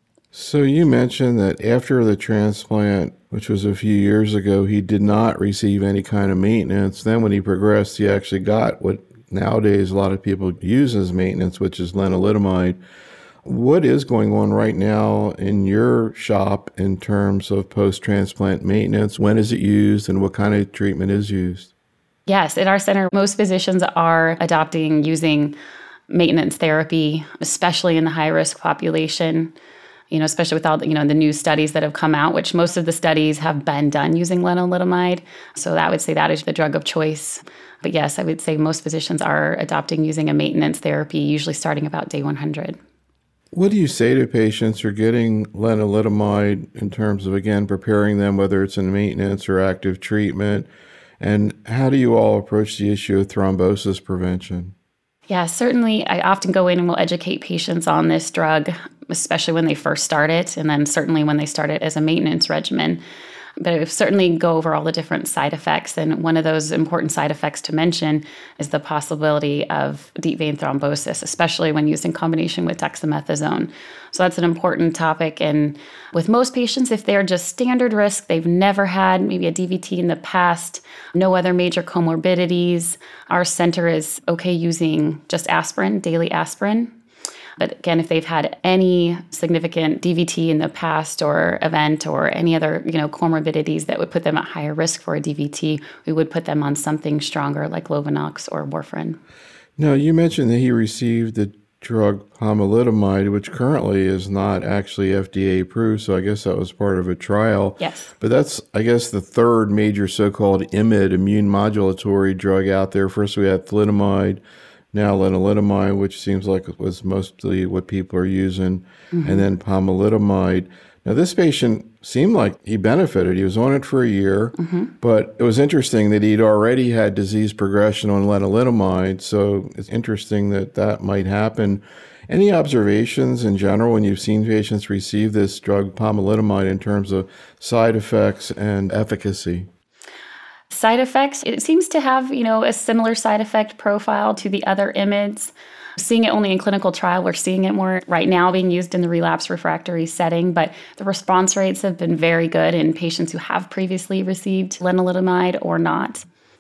So you mentioned that after the transplant, which was a few years ago, he did not receive any kind of maintenance. Then when he progressed, he actually got what nowadays a lot of people use as maintenance, which is lenalidomide. What is going on right now in your shop in terms of post-transplant maintenance? When is it used and what kind of treatment is used? Yes, at our center, most physicians are adopting using maintenance therapy, especially in the high-risk population, especially with all the new studies that have come out, which most of the studies have been done using lenalidomide. So I would say that is the drug of choice. But yes, I would say most physicians are adopting using a maintenance therapy, usually starting about day 100. What do you say to patients who are getting lenalidomide in terms of, again, preparing them, whether it's in maintenance or active treatment? And how do you all approach the issue of thrombosis prevention? Yeah, certainly I often go in and will educate patients on this drug, especially when they first start it, and then certainly when they start it as a maintenance regimen. But I certainly go over all the different side effects. And one of those important side effects to mention is the possibility of deep vein thrombosis, especially when used in combination with dexamethasone. So that's an important topic. And with most patients, if they're just standard risk, they've never had maybe a DVT in the past, no other major comorbidities, our center is okay using just aspirin, daily aspirin. But again, if they've had any significant DVT in the past or event or any other, comorbidities that would put them at higher risk for a DVT, we would put them on something stronger like Lovenox or warfarin. Now, you mentioned that he received the drug pomalidomide, which currently is not actually FDA approved, so I guess that was part of a trial. Yes. But that's, I guess, the third major so-called IMiD, immune modulatory drug out there. First we had thalidomide, now lenalidomide, which seems like it was mostly what people are using, and then pomalidomide. Now, this patient seemed like he benefited. He was on it for a year, but it was interesting that he'd already had disease progression on lenalidomide, so it's interesting that that might happen. Any observations in general when you've seen patients receive this drug pomalidomide in terms of side effects and efficacy? Side effects, it seems to have, a similar side effect profile to the other IMiDs. Seeing it only in clinical trial, we're seeing it more right now being used in the relapse refractory setting, but the response rates have been very good in patients who have previously received lenalidomide or not.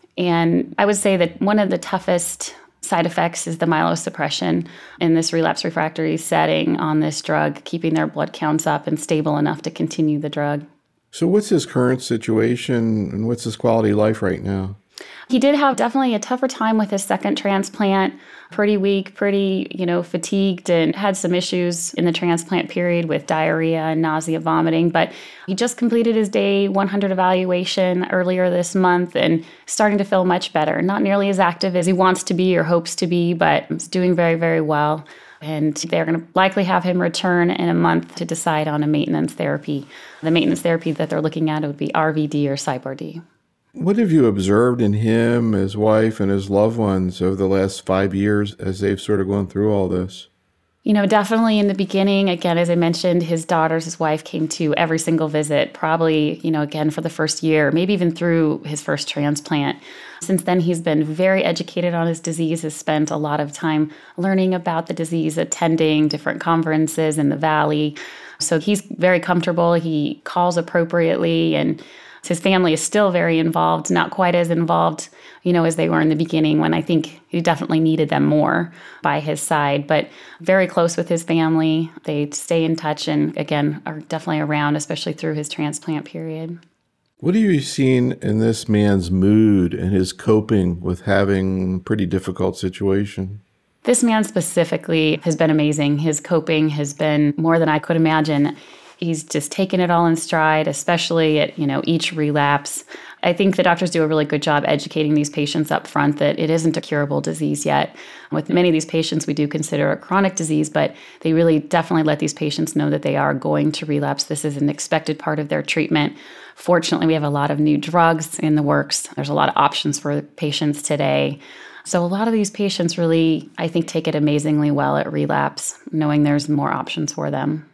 And I would say that one of the toughest side effects is the myelosuppression in this relapse refractory setting on this drug, keeping their blood counts up and stable enough to continue the drug. So what's his current situation and what's his quality of life right now? He did have definitely a tougher time with his second transplant, pretty weak, pretty, fatigued, and had some issues in the transplant period with diarrhea and nausea, vomiting. But he just completed his day 100 evaluation earlier this month and starting to feel much better. Not nearly as active as he wants to be or hopes to be, but he's doing very, very well. And they're going to likely have him return in a month to decide on a maintenance therapy. The maintenance therapy that they're looking at would be RVD or CyBorD. What have you observed in him, his wife, and his loved ones over the last 5 years as they've sort of gone through all this? Definitely in the beginning, again, as I mentioned, his wife came to every single visit, probably, again, for the first year, maybe even through his first transplant. Since then, he's been very educated on his disease, has spent a lot of time learning about the disease, attending different conferences in the Valley. So he's very comfortable. He calls appropriately, and his family is still very involved, not quite as involved, as they were in the beginning when I think he definitely needed them more by his side, but very close with his family. They stay in touch and, again, are definitely around, especially through his transplant period. What have you seen in this man's mood and his coping with having a pretty difficult situation? This man specifically has been amazing. His coping has been more than I could imagine. He's just taken it all in stride, especially at, each relapse. I think the doctors do a really good job educating these patients up front that it isn't a curable disease yet. With many of these patients, we do consider a chronic disease, but they really definitely let these patients know that they are going to relapse. This is an expected part of their treatment. Fortunately, we have a lot of new drugs in the works. There's a lot of options for patients today. So a lot of these patients really, I think, take it amazingly well at relapse, knowing there's more options for them.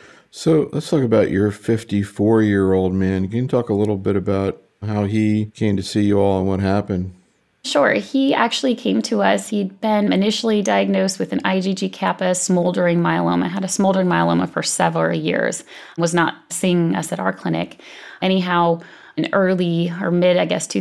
So let's talk about your 54-year-old man. Can you talk a little bit about how he came to see you all and what happened? Sure. He actually came to us. He'd been initially diagnosed with an IgG-kappa smoldering myeloma, had a smoldering myeloma for several years, was not seeing us at our clinic. Anyhow, in early or mid,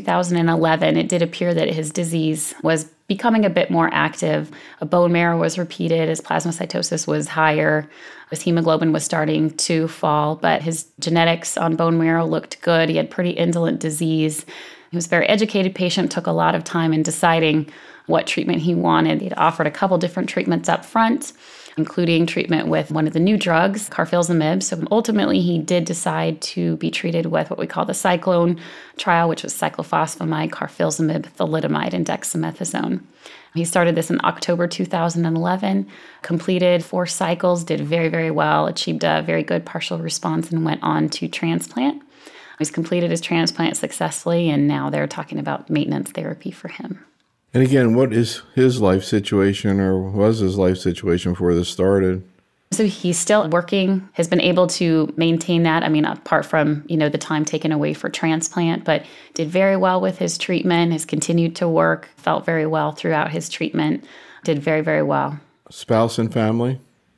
2011, it did appear that his disease was becoming a bit more active. A bone marrow was repeated, his plasmacytosis was higher, his hemoglobin was starting to fall, but his genetics on bone marrow looked good. He had pretty indolent disease. He was a very educated patient, took a lot of time in deciding what treatment he wanted. He'd offered a couple different treatments up front, including treatment with one of the new drugs, carfilzomib. So ultimately, he did decide to be treated with what we call the Cyclone trial, which was cyclophosphamide, carfilzomib, thalidomide, and dexamethasone. He started this in October 2011, completed 4 cycles, did very, very well, achieved a very good partial response, and went on to transplant. He's completed his transplant successfully, and now they're talking about maintenance therapy for him. And again, what is his life situation, or was his life situation before this started? So he's still working, has been able to maintain that. Apart from, the time taken away for transplant, but did very well with his treatment, has continued to work, felt very well throughout his treatment, did very, very well. Spouse and family?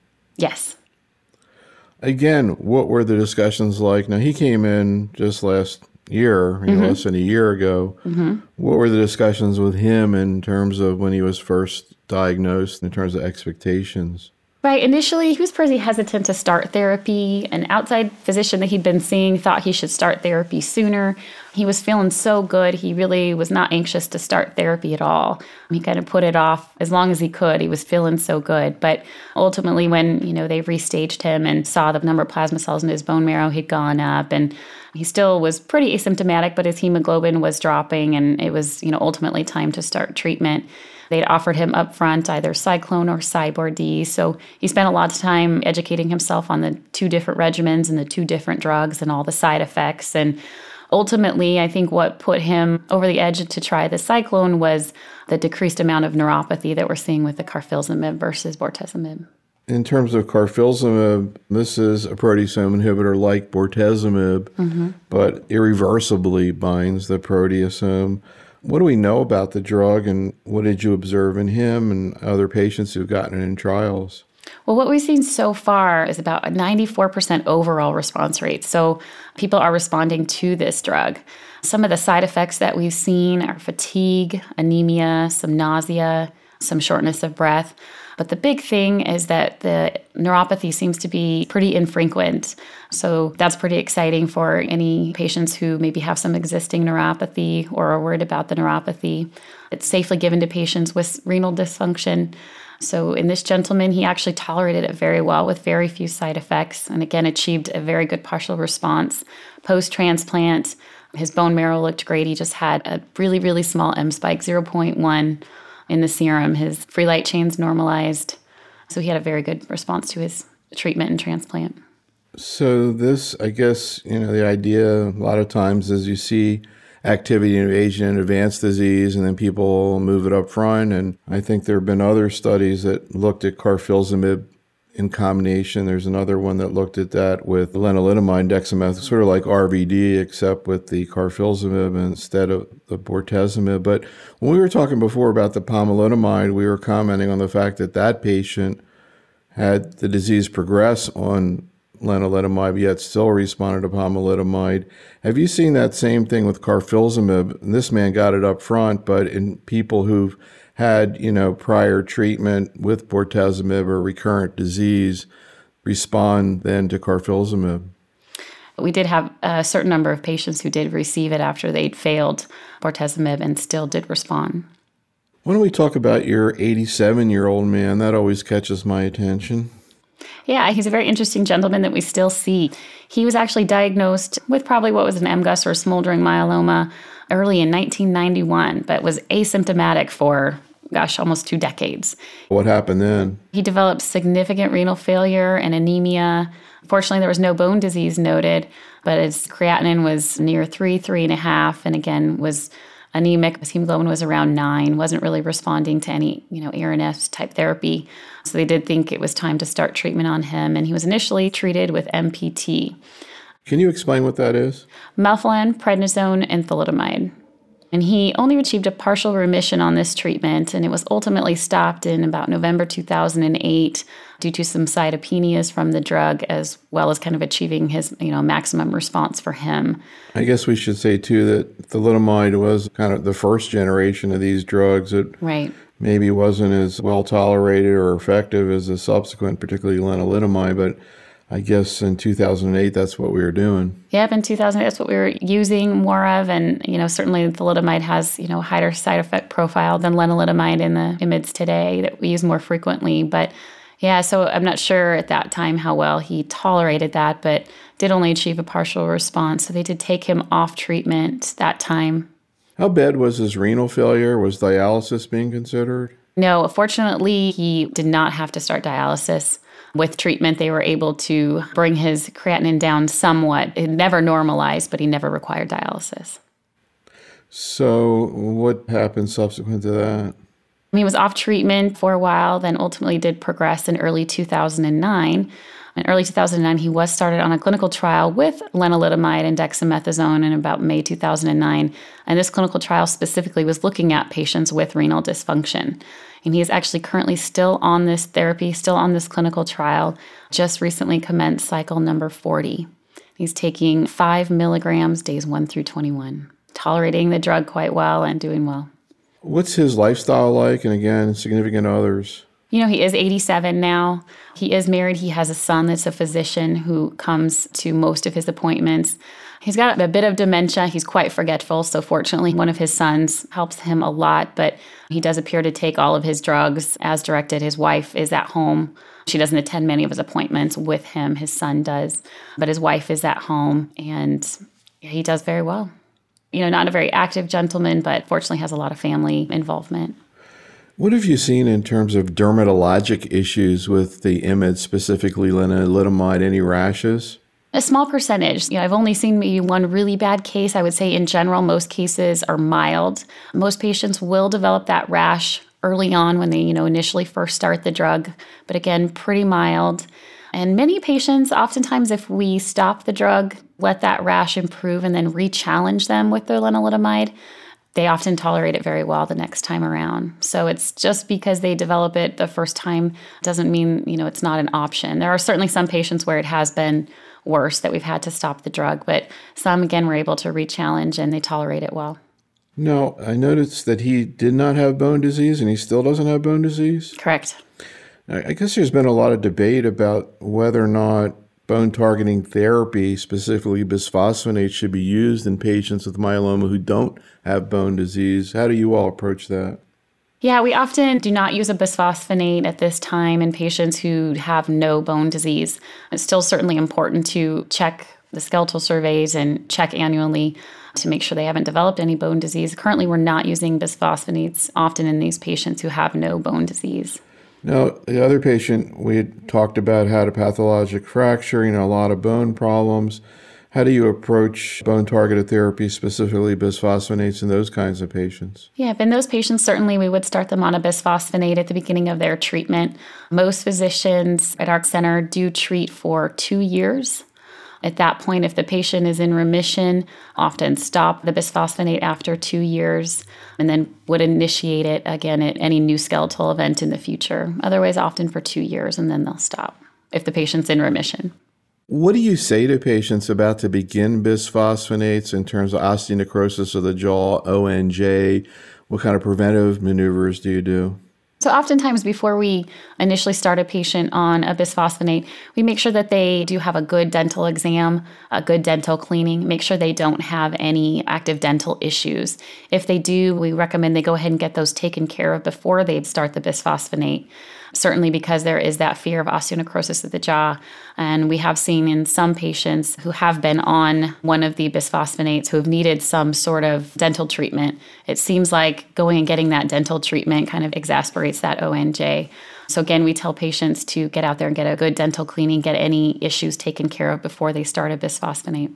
Yes. Again, what were the discussions like? Now, he came in just last year, less than a year ago. Mm-hmm. What were the discussions with him in terms of when he was first diagnosed, in terms of expectations? Right. Initially, he was pretty hesitant to start therapy. An outside physician that he'd been seeing thought he should start therapy sooner. He was feeling so good. He really was not anxious to start therapy at all. He kind of put it off as long as he could. He was feeling so good. But ultimately, when, they restaged him and saw the number of plasma cells in his bone marrow had gone up, and he still was pretty asymptomatic, but his hemoglobin was dropping, and it was, ultimately time to start treatment. They'd offered him up front either Cyclone or CyBorD. So he spent a lot of time educating himself on the 2 different regimens and the 2 different drugs and all the side effects. And ultimately, I think what put him over the edge to try the Cyclone was the decreased amount of neuropathy that we're seeing with the carfilzomib versus bortezomib. In terms of carfilzomib, this is a proteasome inhibitor like bortezomib, but irreversibly binds the proteasome. What do we know about the drug, and what did you observe in him and other patients who've gotten it in trials? Well, what we've seen so far is about a 94% overall response rate. So people are responding to this drug. Some of the side effects that we've seen are fatigue, anemia, some nausea, some shortness of breath. But the big thing is that the neuropathy seems to be pretty infrequent. So that's pretty exciting for any patients who maybe have some existing neuropathy or are worried about the neuropathy. It's safely given to patients with renal dysfunction. So in this gentleman, he actually tolerated it very well with very few side effects, and again, achieved a very good partial response. Post-transplant, his bone marrow looked great. He just had a really, really small M spike, 0.1 in the serum. His free light chains normalized. So he had a very good response to his treatment and transplant. So this, I guess, the idea a lot of times is you see activity in Asian and advanced disease, and then people move it up front. And I think there have been other studies that looked at carfilzomib in combination. There's another one that looked at that with lenalidomide, dexamethasone, sort of like RVD, except with the carfilzomib instead of the bortezomib. But when we were talking before about the pomalidomide, we were commenting on the fact that that patient had the disease progress on lenalidomide, yet still responded to pomalidomide. Have you seen that same thing with carfilzomib? And this man got it up front, but in people who've had, prior treatment with bortezomib or recurrent disease, respond then to carfilzomib? We did have a certain number of patients who did receive it after they'd failed bortezomib and still did respond. Why don't we talk about your 87-year-old man? That always catches my attention. Yeah, he's a very interesting gentleman that we still see. He was actually diagnosed with probably what was an MGUS or smoldering myeloma early in 1991, but was asymptomatic for, almost 2 decades. What happened then? He developed significant renal failure and anemia. Fortunately, there was no bone disease noted, but his creatinine was near 3.5, and again was anemic. His hemoglobin was around 9, wasn't really responding to any, Aranesp type therapy. So they did think it was time to start treatment on him, and he was initially treated with MPT. Can you explain what that is? Melphalan, prednisone, and thalidomide. And he only achieved a partial remission on this treatment, and it was ultimately stopped in about November 2008 due to some cytopenias from the drug, as well as kind of achieving his, maximum response for him. I guess we should say, too, that thalidomide was kind of the first generation of these drugs. It maybe wasn't as well tolerated or effective as the subsequent, particularly lenalidomide, but I guess in 2008, that's what we were doing. Yep, in 2008, that's what we were using more of. And, certainly thalidomide has, a higher side effect profile than lenalidomide in the IMiDs today that we use more frequently. But yeah, so I'm not sure at that time how well he tolerated that, but did only achieve a partial response. So they did take him off treatment that time. How bad was his renal failure? Was dialysis being considered? No, fortunately, he did not have to start dialysis. With treatment, they were able to bring his creatinine down somewhat. It never normalized, but he never required dialysis. So what happened subsequent to that? He was off treatment for a while, then ultimately did progress in early 2009. In early 2009, he was started on a clinical trial with lenalidomide and dexamethasone in about May 2009. And this clinical trial specifically was looking at patients with renal dysfunction. And he is actually currently still on this therapy, still on this clinical trial, just recently commenced cycle number 40. He's taking 5 milligrams days 1 through 21, tolerating the drug quite well and doing well. What's his lifestyle like? And again, significant others? He is 87 now. He is married. He has a son that's a physician who comes to most of his appointments. He's got a bit of dementia. He's quite forgetful. So fortunately, one of his sons helps him a lot, but he does appear to take all of his drugs as directed. His wife is at home. She doesn't attend many of his appointments with him. His son does, but his wife is at home, and he does very well. Not a very active gentleman, but fortunately has a lot of family involvement. What have you seen in terms of dermatologic issues with the IMiD, specifically lenalidomide? Any rashes? A small percentage. I've only seen maybe one really bad case. I would say in general, most cases are mild. Most patients will develop that rash early on when they, initially first start the drug. But again, pretty mild. And many patients, oftentimes if we stop the drug, let that rash improve and then re-challenge them with their lenalidomide, they often tolerate it very well the next time around. So it's just because they develop it the first time doesn't mean, it's not an option. There are certainly some patients where it has been worse that we've had to stop the drug, but some, again, we're able to re-challenge and they tolerate it well. Now, I noticed that he did not have bone disease and he still doesn't have bone disease? Correct. I guess there's been a lot of debate about whether or not bone-targeting therapy, specifically bisphosphonates, should be used in patients with myeloma who don't have bone disease. How do you all approach that? Yeah, we often do not use a bisphosphonate at this time in patients who have no bone disease. It's still certainly important to check the skeletal surveys and check annually to make sure they haven't developed any bone disease. Currently, we're not using bisphosphonates often in these patients who have no bone disease. Now, the other patient, we had talked about had a pathologic fracture, a lot of bone problems. How do you approach bone-targeted therapy, specifically bisphosphonates, in those kinds of patients? Yeah, in those patients, certainly we would start them on a bisphosphonate at the beginning of their treatment. Most physicians at our center do treat for 2 years. At that point, if the patient is in remission, often stop the bisphosphonate after 2 years and then would initiate it again at any new skeletal event in the future. Otherwise, often for 2 years, and then they'll stop if the patient's in remission. What do you say to patients about to begin bisphosphonates in terms of osteonecrosis of the jaw, ONJ? What kind of preventive maneuvers do you do? So oftentimes before we initially start a patient on a bisphosphonate, we make sure that they do have a good dental exam, a good dental cleaning, make sure they don't have any active dental issues. If they do, we recommend they go ahead and get those taken care of before they start the bisphosphonate. Certainly because there is that fear of osteonecrosis of the jaw. And we have seen in some patients who have been on one of the bisphosphonates who have needed some sort of dental treatment. It seems like going and getting that dental treatment kind of exasperates that ONJ. So again, we tell patients to get out there and get a good dental cleaning, get any issues taken care of before they start a bisphosphonate.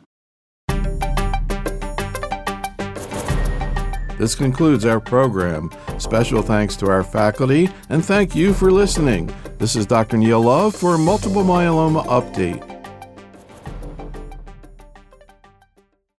This concludes our program. Special thanks to our faculty, and thank you for listening. This is Dr. Neil Love for Multiple Myeloma Update.